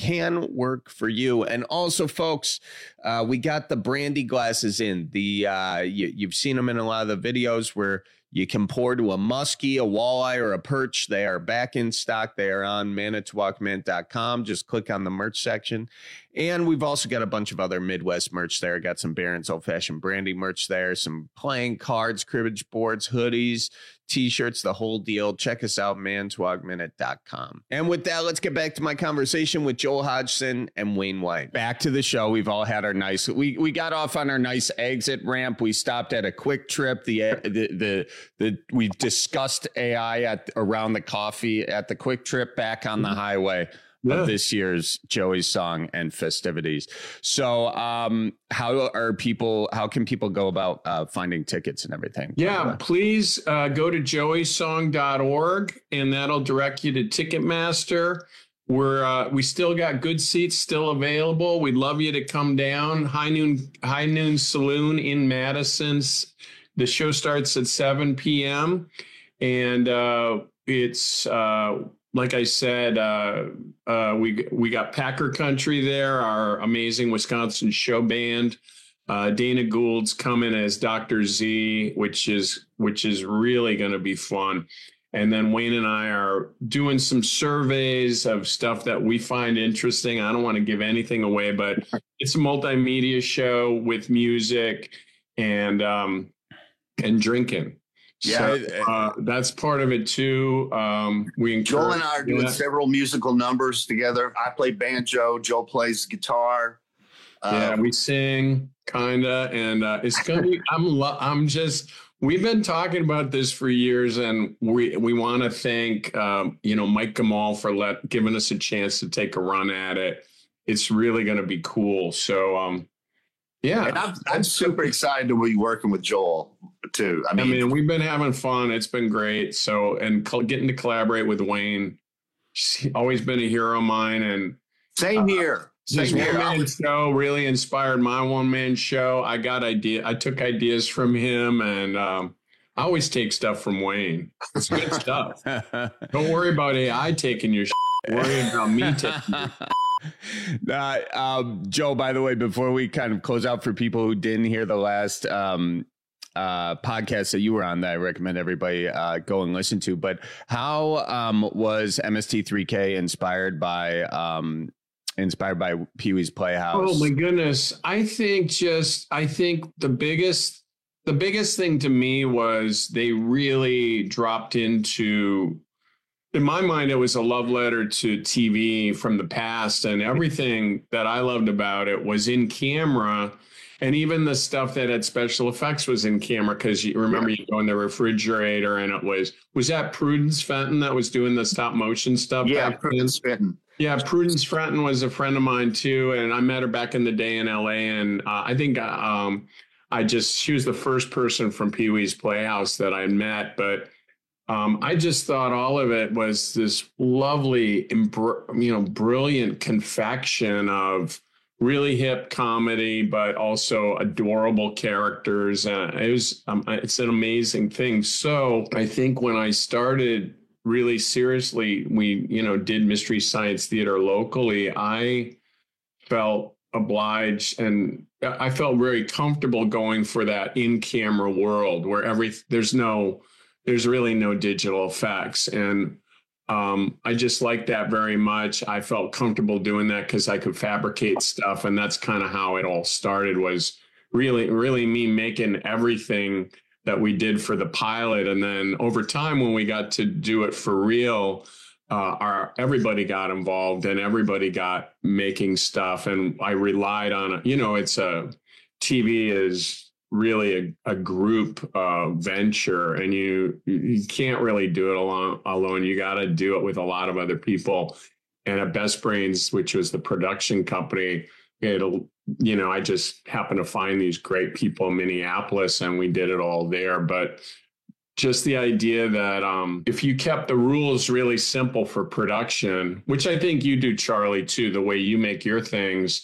can work for you. And also, folks, uh, we got the brandy glasses in. The uh, you, you've seen them in a lot of the videos where you can pour to a muskie, a walleye, or a perch. They are back in stock. They are on manitowoc mint dot com. Just click on the merch section. And we've also got a bunch of other Midwest merch there. Got some Barron's Old Fashioned Brandy merch there, some playing cards, cribbage boards, hoodies, T-shirts, the whole deal. Check us out, manitowoc mint dot com. And with that, let's get back to my conversation with Joel Hodgson and Wayne White. Back to the show. We've all had our nice, we we got off on our nice exit ramp. We stopped at a Quick Trip. The the the, the we discussed A I at around the coffee at the Quick Trip, back on the highway. Yeah. Of this year's Joey's Song and festivities. So um, how are people, how can people go about uh, finding tickets and everything? Yeah, please uh, go to joey song dot org and that'll direct you to Ticketmaster. We're, uh, we still got good seats still available. We'd love you to come down. High Noon, High Noon Saloon in Madison. The show starts at seven p.m. and uh, it's, uh, like I said, uh, uh, we we got Packer Country there, our amazing Wisconsin show band. Uh, Dana Gould's coming as Doctor Z, which is which is really going to be fun. And then Wayne and I are doing some surveys of stuff that we find interesting. I don't want to give anything away, but it's a multimedia show with music and um, and drinking. Yeah, so, uh, that's part of it too. Um, we Joel and I are doing that. several musical numbers together. I play banjo. Joel plays guitar. Yeah, um, we sing kinda, and uh, it's gonna be. I'm. Lo- I'm just. We've been talking about this for years, and we we want to thank um, you know Mike Gamal for let giving us a chance to take a run at it. It's really going to be cool. So. Um, Yeah, and I'm, I'm super excited to be working with Joel too. I mean, I mean, we've been having fun. It's been great. So, and co- getting to collaborate with Wayne, he's always been a hero of mine. And same here. Uh, his same one man here. show really inspired my one man show. I got idea. I took ideas from him, and um, I always take stuff from Wayne. It's good stuff. Don't worry about A I taking your. Shit. Worry about me taking your. Uh, um, Joe, by the way, before we kind of close out, for people who didn't hear the last um, uh, podcast that you were on, that I recommend everybody uh, go and listen to. But how um, was M S T three K inspired by um, inspired by Pee-wee's Playhouse? Oh my goodness! I think just I think the biggest the biggest thing to me was they really dropped into. In my mind, it was a love letter to T V from the past, and everything that I loved about it was in camera, and even the stuff that had special effects was in camera. Because you remember, you go in the refrigerator, and it was was that Prudence Fenton that was doing the stop motion stuff? Yeah, Prudence Fenton. Yeah, Prudence Fenton was a friend of mine too, and I met her back in the day in L A. And uh, I think um, I just she was the first person from Pee-wee's Playhouse that I met, but. Um, I just thought all of it was this lovely, you know, brilliant confection of really hip comedy, but also adorable characters. Uh, it was, um, it's an amazing thing. So I think when I started really seriously, we, you know, did Mystery Science Theater locally, I felt obliged and I felt very comfortable going for that in-camera world where every, there's no, there's really no digital effects. And um, I just liked that very much. I felt comfortable doing that because I could fabricate stuff. And that's kind of how it all started, was really, really me making everything that we did for the pilot. And then over time, when we got to do it for real, uh, our everybody got involved and everybody got making stuff. And I relied on it. You know, it's a T V is really a, a group uh, venture, and you you can't really do it alone. alone. You got to do it with a lot of other people. And at Best Brains, which was the production company, it'll, you know, I just happened to find these great people in Minneapolis, and we did it all there. But just the idea that um, if you kept the rules really simple for production, which I think you do, Charlie, too, the way you make your things,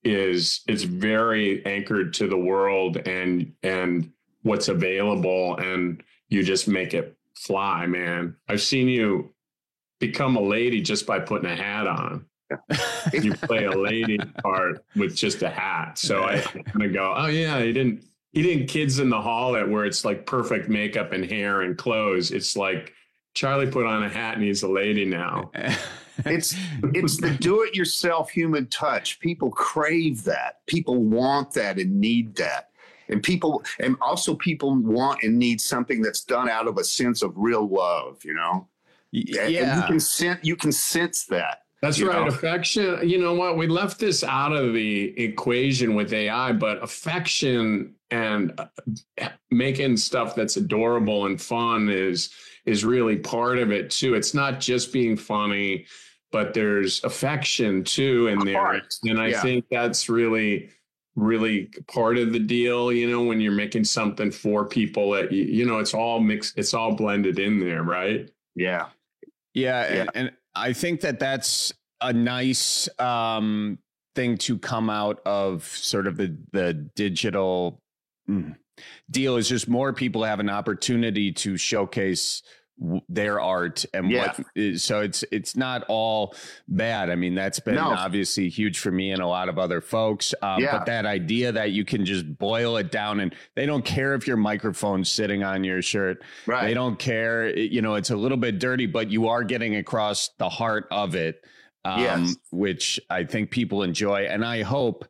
is it's very anchored to the world and and what's available, and you just make it fly, man. I've seen you become a lady just by putting a hat on. you play a lady part with just a hat. So I kind of go, oh yeah, he didn't, he didn't Kids in the Hall it where it's like perfect makeup and hair and clothes. It's like Charlie put on a hat and he's a lady now. It's it's the do-it-yourself human touch. People crave that. People want that and need that. And people, and also people want and need something that's done out of a sense of real love, you know? Yeah. And you can sense, you can sense that. That's right. Know? Affection. You know what? We left this out of the equation with A I, but affection and making stuff that's adorable and fun is, is really part of it too. It's not just being funny, but there's affection too in there. And I yeah. think that's really, really part of the deal, you know, when you're making something for people that, you, you know, it's all mixed, it's all blended in there, right? Yeah. Yeah. yeah. And, and I think that that's a nice um, thing to come out of sort of the, the digital mm, deal is just more people have an opportunity to showcase their art and yeah. what is, so it's it's not all bad. I mean, that's been no. obviously huge for me and a lot of other folks. Um, yeah. But that idea that you can just boil it down and they don't care if your microphone's sitting on your shirt. Right. They don't care. You know, it's a little bit dirty, but you are getting across the heart of it, um, yes. which I think people enjoy. And I hope,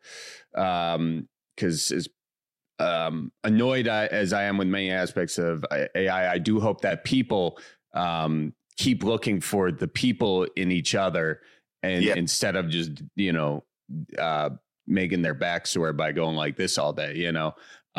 um, because as um annoyed as I am with many aspects of A I, I do hope that people um keep looking for the people in each other and yeah. instead of just, you know, uh making their back sore by going like this all day, you know,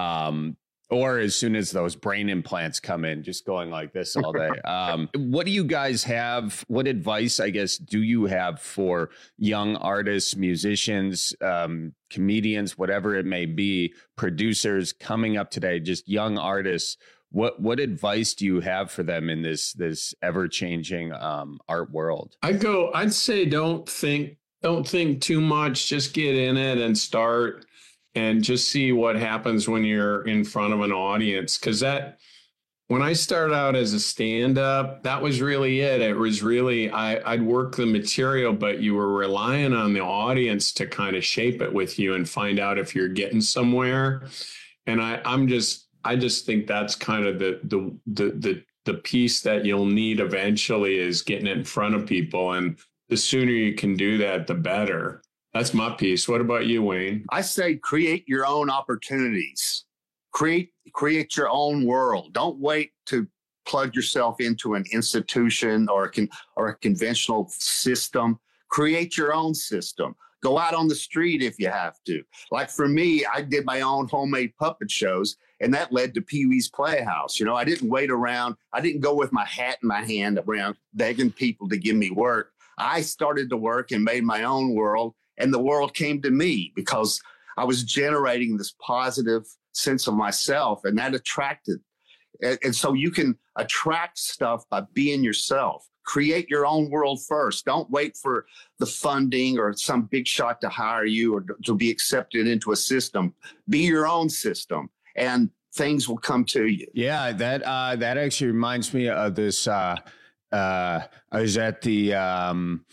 um or as soon as those brain implants come in, just going like this all day. Um, what do you guys have? What advice, I guess, do you have for young artists, musicians, um, comedians, whatever it may be, producers coming up today, just young artists? What what advice do you have for them in this this ever changing um, art world? I go. I'd say don't think don't think too much. Just get in it and start. And just see what happens when you're in front of an audience. Because that, when I started out as a stand-up, that was really it. It was really, I, I'd work the material, but you were relying on the audience to kind of shape it with you and find out if you're getting somewhere. And I, I'm just, I just think that's kind of the, the, the, the, the piece that you'll need eventually is getting it in front of people. And the sooner you can do that, the better. That's my piece. What about you, Wayne? I say create your own opportunities. Create create your own world. Don't wait to plug yourself into an institution or a con, or a conventional system. Create your own system. Go out on the street if you have to. Like for me, I did my own homemade puppet shows, and that led to Pee Wee's Playhouse. You know, I didn't wait around. I didn't go with my hat in my hand around begging people to give me work. I started to work and made my own world. And the world came to me because I was generating this positive sense of myself, and that attracted. And, and so you can attract stuff by being yourself. Create your own world first. Don't wait for the funding or some big shot to hire you or to be accepted into a system. Be your own system, and things will come to you. Yeah, that uh, that actually reminds me of this. Uh, uh, I was at the. Um,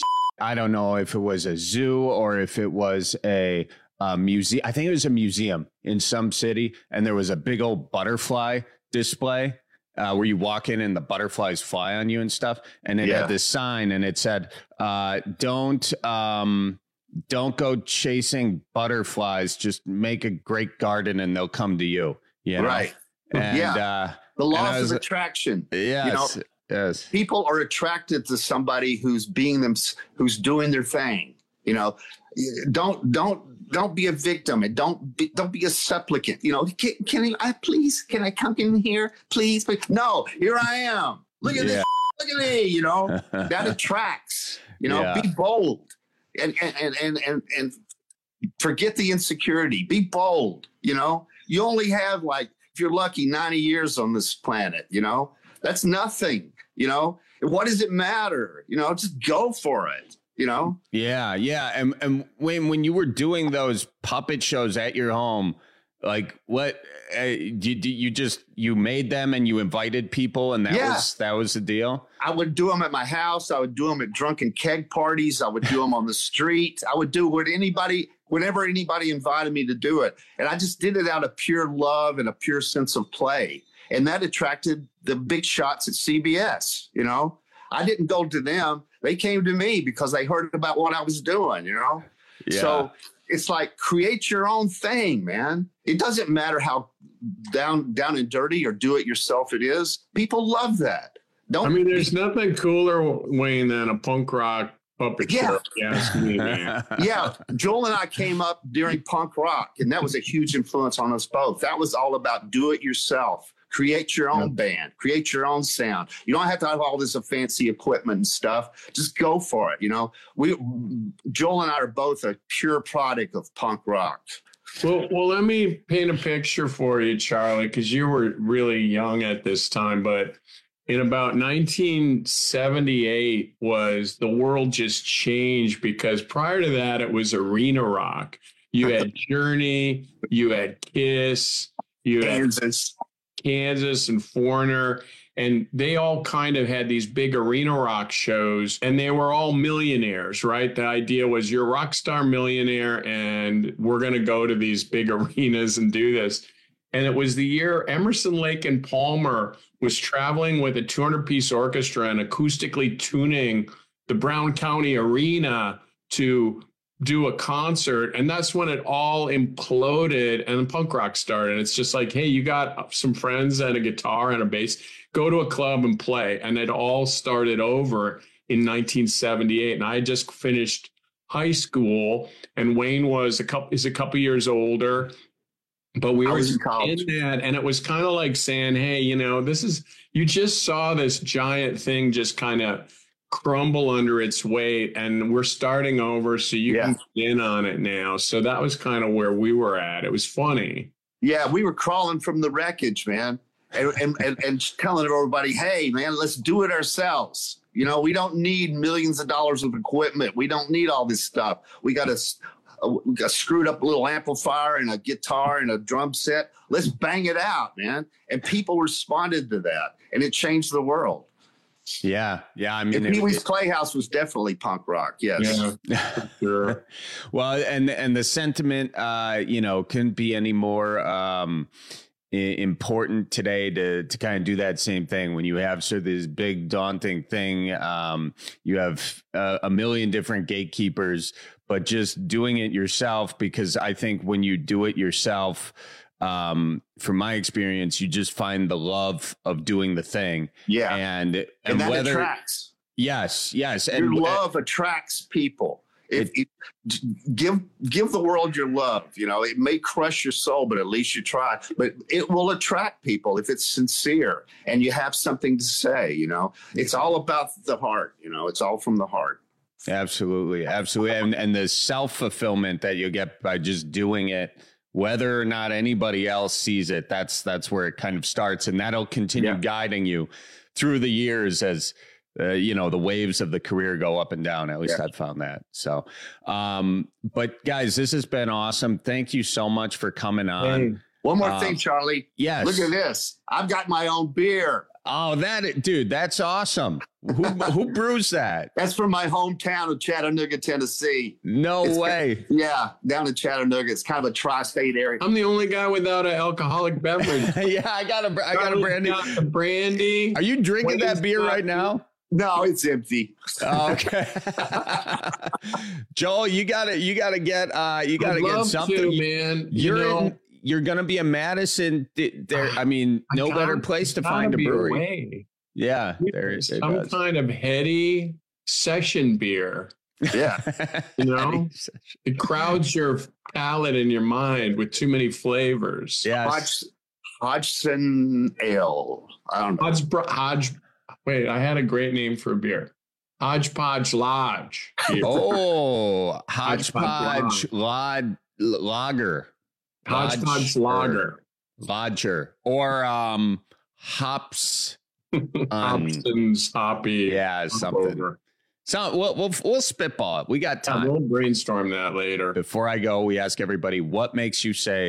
I don't know if it was a zoo or if it was a, a museum. I think it was a museum in some city. And there was a big old butterfly display uh, where you walk in and the butterflies fly on you and stuff. And it yeah. had this sign and it said, uh, don't um, don't go chasing butterflies. Just make a great garden and they'll come to you. You know? Right. And, yeah. Uh, the laws was, of attraction. Yes. You know, yes. People are attracted to somebody who's being them, who's doing their thing. You know, don't don't don't be a victim and don't be, don't be a supplicant. You know, can, can I please? Can I come in here, please? But no, here I am. Look at yeah. this. Look at me. You know, that attracts. You know, yeah. be bold and and and and and forget the insecurity. Be bold. You know, you only have like, if you're lucky, ninety years on this planet. You know, that's nothing. You know, what does it matter? You know, just go for it. You know? Yeah, yeah. And and when when you were doing those puppet shows at your home, Like what? Uh, you, you just you made them and you invited people, and that Yeah. was that was the deal. I would do them at my house. I would do them at drunken keg parties. I would do them on the street. I would do what anybody, whenever anybody invited me to do it. And I just did it out of pure love and a pure sense of play. And that attracted the big shots at C B S. You know, I didn't go to them. They came to me because they heard about what I was doing, you know? Yeah. So it's like, create your own thing, man. It doesn't matter how down, down and dirty or do it yourself it is. People love that. Don't I mean, there's nothing cooler, Wayne, than a punk rock puppet Yeah. show. if you ask me, man. Yeah, Joel and I came up during punk rock, and that was a huge influence on us both. That was all about do it yourself. Create your own band, create your own sound. You don't have to have all this fancy equipment and stuff. Just go for it. You know, we, Joel and I are both a pure product of punk rock. Well, well, let me paint a picture for you, Charlie, because you were really young at this time. But in about nineteen seventy-eight, was the world just changed, because prior to that, it was arena rock. You had Journey, you had Kiss, you had Kansas. Kansas and Foreigner, and they all kind of had these big arena rock shows, and they were all millionaires, right? The idea was you're a rock star millionaire, and we're going to go to these big arenas and do this. And it was the year Emerson, Lake and Palmer was traveling with a two hundred piece orchestra and acoustically tuning the Brown County Arena to do a concert, and that's when it all imploded and punk rock started. It's just like, hey, you got some friends and a guitar and a bass, go to a club and play. And it all started over in nineteen seventy-eight. And I just finished high school, and Wayne was a couple is a couple years older, but we I were was in college. in that, and it was kind of like saying, hey, you know, this is, you just saw this giant thing just kind of crumble under its weight, and we're starting over, so you Yeah. can get in on it now. So that was kind of where we were at. It was funny. Yeah, we were crawling from the wreckage, man, and, and, and, and telling everybody, hey, man, let's do it ourselves. You know, we don't need millions of dollars of equipment. We don't need all this stuff. We got a, a, we got a screwed up little amplifier and a guitar and a drum set. Let's bang it out, man. And people responded to that, and it changed the world. Yeah, yeah. I mean, And it- Pee Wee's it- Playhouse was definitely punk rock. Yes. Yeah, sure. well, and and the sentiment, uh, you know, couldn't be any more um, i- important today to to kind of do that same thing. When you have sort of this big daunting thing, um, you have uh, a million different gatekeepers, but just doing it yourself, because I think when you do it yourself, um, from my experience, you just find the love of doing the thing. Yeah. And, and, And that whether, attracts. yes, yes. Your And love attracts people. If, if, give give the world your love. You know, it may crush your soul, but at least you try. But it will attract people if it's sincere and you have something to say. You know, it's all about the heart. You know, it's all from the heart. Absolutely, absolutely. And, and the self-fulfillment that you get by just doing it, whether or not anybody else sees it, that's that's where it kind of starts, and that'll continue guiding you through the years as uh, you know, the waves of the career go up and down. At least Yeah. I've found that. So, um, but guys, this has been awesome. Thank you so much for coming on. Hey, one more Um, thing, Charlie. yes. Look at this. I've got my own beer. Oh, that dude, that's awesome. Who who brews that? That's from my hometown of Chattanooga, Tennessee. No It's- way. Yeah, down in Chattanooga. It's kind of a tri-state area. I'm the only guy without an alcoholic beverage. Yeah, I got a I got a brandy. Got the brandy. Are you drinking that beer right now? No, it's empty. Oh, okay. Joel, you gotta you gotta get uh you gotta I'd get love something. to, man. You You're know, in you're gonna be in Madison. Th- There, I mean, I no gotta- better place to gotta find a be brewery. away. Yeah, there is. Some There does. kind of heady session beer. Yeah. You know, it crowds your palate and your mind with too many flavors. Yes. Hodge, Hodgson Ale. I don't know. Hodge, Hodge. Wait, I had a great name for a beer. Hodgepodge Lodge. beer. Oh, Hodgepodge hodgepodge lod lager. Hodgepodge Lodge- Lager. Lodger or um hops. um, Hobson's Hoppy. yeah, something. Over. So we'll, we'll we'll spitball it. We got Yeah, time. we'll brainstorm that later. Before I go, we ask everybody what makes you say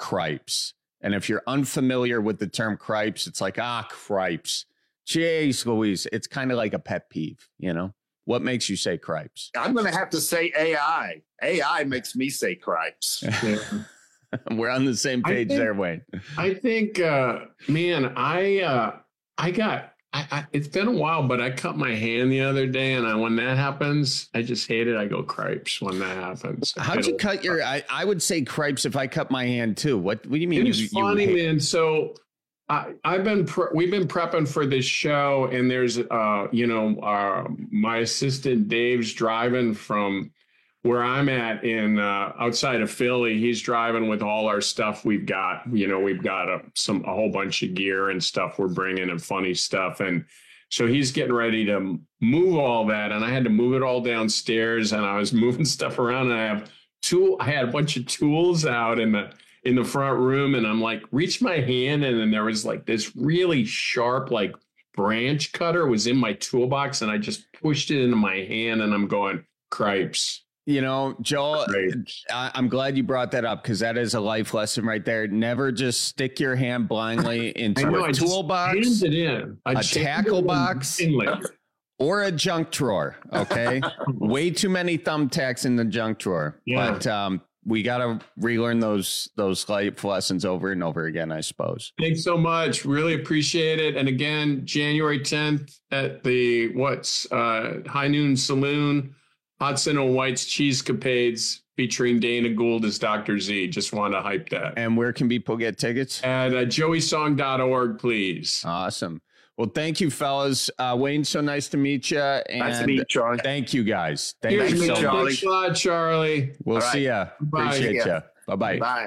cripes. And if you're unfamiliar with the term cripes, it's like, ah, cripes. Jeez Louise, it's kind of like a pet peeve, you know? What makes you say cripes? I'm going to have to say A I. A I makes me say cripes. We're on the same page think, there, Wayne. I think, uh, man, I uh, I got, I, I, it's been a while, but I cut my hand the other day, and I, when that happens, I just hate it. I go cripes when that happens. How'd you cut your, I, I would say cripes if I cut my hand too. What, what do you mean? It is you, funny, you man. So I, I've been, pre- we've been prepping for this show, and there's, uh, you know, uh, my assistant Dave's driving from where I'm at in uh, outside of Philly. He's driving with all our stuff we've got. You know, we've got a, some a whole bunch of gear and stuff we're bringing and funny stuff. And so he's getting ready to move all that. And I had to move it all downstairs, and I was moving stuff around. And I have tool. I had a bunch of tools out in the in the front room, and I'm like, reached my hand, and then there was like this really sharp, like branch cutter was in my toolbox, and I just pushed it into my hand, and I'm going, cripes. You know, Joel, I, I'm glad you brought that up, because that is a life lesson right there. Never just stick your hand blindly into know, a toolbox, it in. a tackle box, or a junk drawer. Okay, way too many thumbtacks in the junk drawer. Yeah. But um, we got to relearn those those life lessons over and over again, I suppose. Thanks so much. Really appreciate it. And again, January tenth at the what's uh, High Noon Saloon. Hudson and White's Cheesecapades featuring Dana Gould as Doctor Z. Just want to hype that. And where can people get tickets? At uh, joey song dot org, please. Awesome. Well, thank you, fellas. Uh, Wayne, so nice to meet you. And nice to meet you, Charlie. Thank you, guys. Thank Here's you me, so Charlie. much. Bye, Charlie. We'll All see right. ya. Bye. Appreciate Yeah. you. Bye-bye. Bye.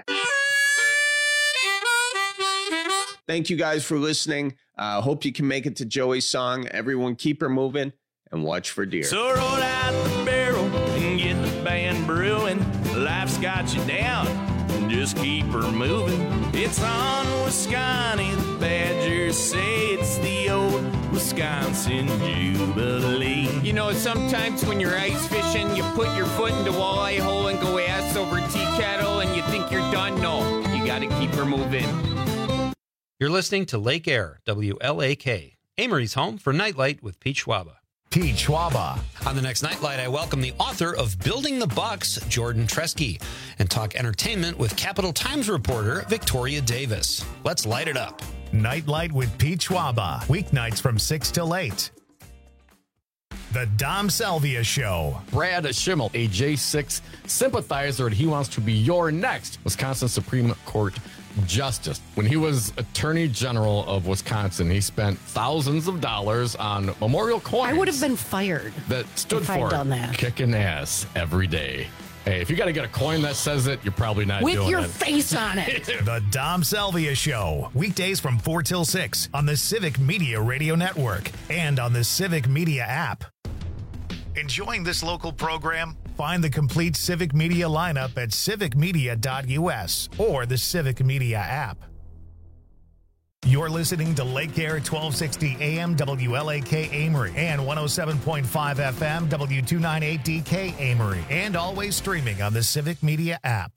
Thank you guys for listening. I uh, hope you can make it to Joey's song. Everyone keep her moving and watch for deer. So roll out the barrel and get the band brewing. Life's got you down, just keep her moving. It's on Wisconsin, the Badgers say it's the old Wisconsin Jubilee. You know, sometimes when you're ice fishing, you put your foot in the walleye hole and go ass over tea kettle and you think you're done. No, you got to keep her moving. You're listening to Lake Air, W L A K, Amory's home for Nightlight with Pete Schwaba. Pete Schwaba. On the next Nightlight, I welcome the author of Building the Bucks, Jordan Tresky, and talk entertainment with Capital Times reporter Victoria Davis. Let's light it up. Nightlight with Pete Schwaba. Weeknights from six till eight. The Dom Salvia Show. Brad Schimmel, a J six sympathizer, and he wants to be your next Wisconsin Supreme Court Justice. When he was Attorney General of Wisconsin, he spent thousands of dollars on memorial coins. I would have been fired that stood if for I'd done that. kicking ass every day. Hey, if you got to get a coin that says it, you're probably not With doing your it. face on it. The Dom Salvia Show. Weekdays from four till six on the Civic Media Radio Network and on the Civic Media app. Enjoying this local program? Find the complete Civic Media lineup at civic media dot u s or the Civic Media app. You're listening to Lake Air twelve sixty A M W L A K Amory and one oh seven point five F M W two ninety-eight D K Amory, and always streaming on the Civic Media app.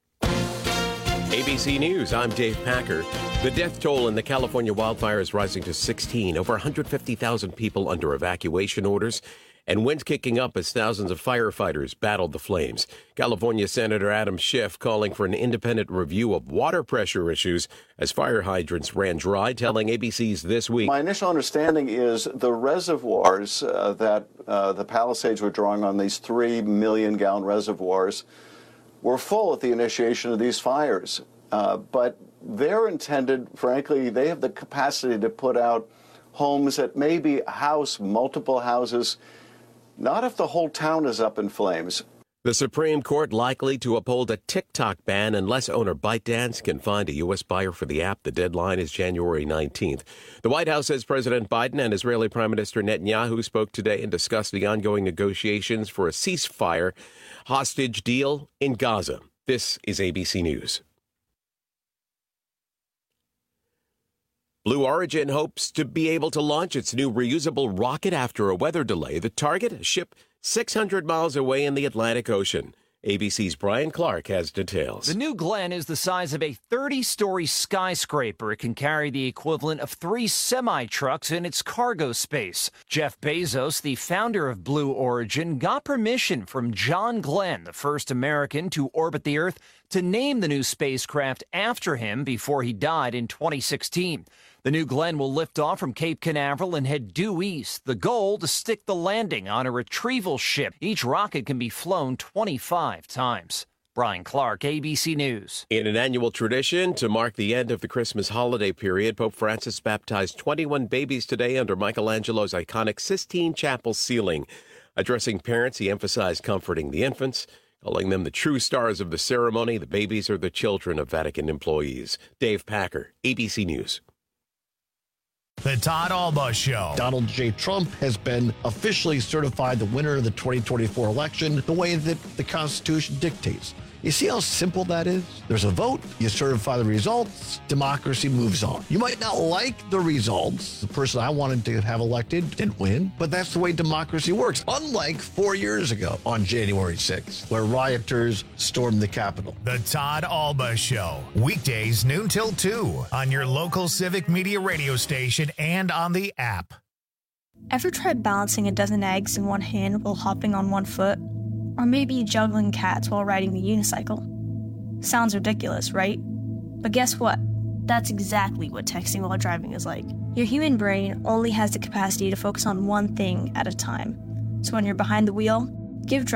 A B C News, I'm Dave Packer. The death toll in the California wildfire is rising to sixteen. Over one hundred fifty thousand people under evacuation orders, and winds kicking up as thousands of firefighters battled the flames. California Senator Adam Schiff calling for an independent review of water pressure issues as fire hydrants ran dry, telling A B C's This Week. My initial understanding is the reservoirs uh, that uh, the Palisades were drawing on, these three million gallon reservoirs, were full at the initiation of these fires. Uh, but they're intended, frankly, they have the capacity to put out homes that maybe house multiple houses. Not if the whole town is up in flames. The Supreme Court likely to uphold a TikTok ban unless owner ByteDance can find a U S buyer for the app. The deadline is January nineteenth. The White House says President Biden and Israeli Prime Minister Netanyahu spoke today and discussed the ongoing negotiations for a ceasefire hostage deal in Gaza. This is A B C News. Blue Origin hopes to be able to launch its new reusable rocket after a weather delay. The target, a ship six hundred miles away in the Atlantic Ocean. A B C's Brian Clark has details. The New Glenn is the size of a thirty-story skyscraper. It can carry the equivalent of three semi-trucks in its cargo space. Jeff Bezos, the founder of Blue Origin, got permission from John Glenn, the first American to orbit the Earth, to name the new spacecraft after him before he died in twenty sixteen. The New Glenn will lift off from Cape Canaveral and head due east. The goal, to stick the landing on a retrieval ship. Each rocket can be flown twenty-five times. Brian Clark, A B C News. In an annual tradition to mark the end of the Christmas holiday period, Pope Francis baptized twenty-one babies today under Michelangelo's iconic Sistine Chapel ceiling. Addressing parents, he emphasized comforting the infants, calling them the true stars of the ceremony. The babies are the children of Vatican employees. Dave Packer, A B C News. The Todd Alba Show. Donald J. Trump has been officially certified the winner of the twenty twenty-four election the way that the Constitution dictates. You see how simple that is? There's a vote, you certify the results, democracy moves on. You might not like the results. The person I wanted to have elected didn't win, but that's the way democracy works. Unlike four years ago on January sixth, where rioters stormed the Capitol. The Todd Alba Show. Weekdays noon till two on your local Civic Media radio station and on the app. Ever tried balancing a dozen eggs in one hand while hopping on one foot? Or maybe juggling cats while riding the unicycle? Sounds ridiculous, right? But guess what? That's exactly what texting while driving is like. Your human brain only has the capacity to focus on one thing at a time. So when you're behind the wheel, give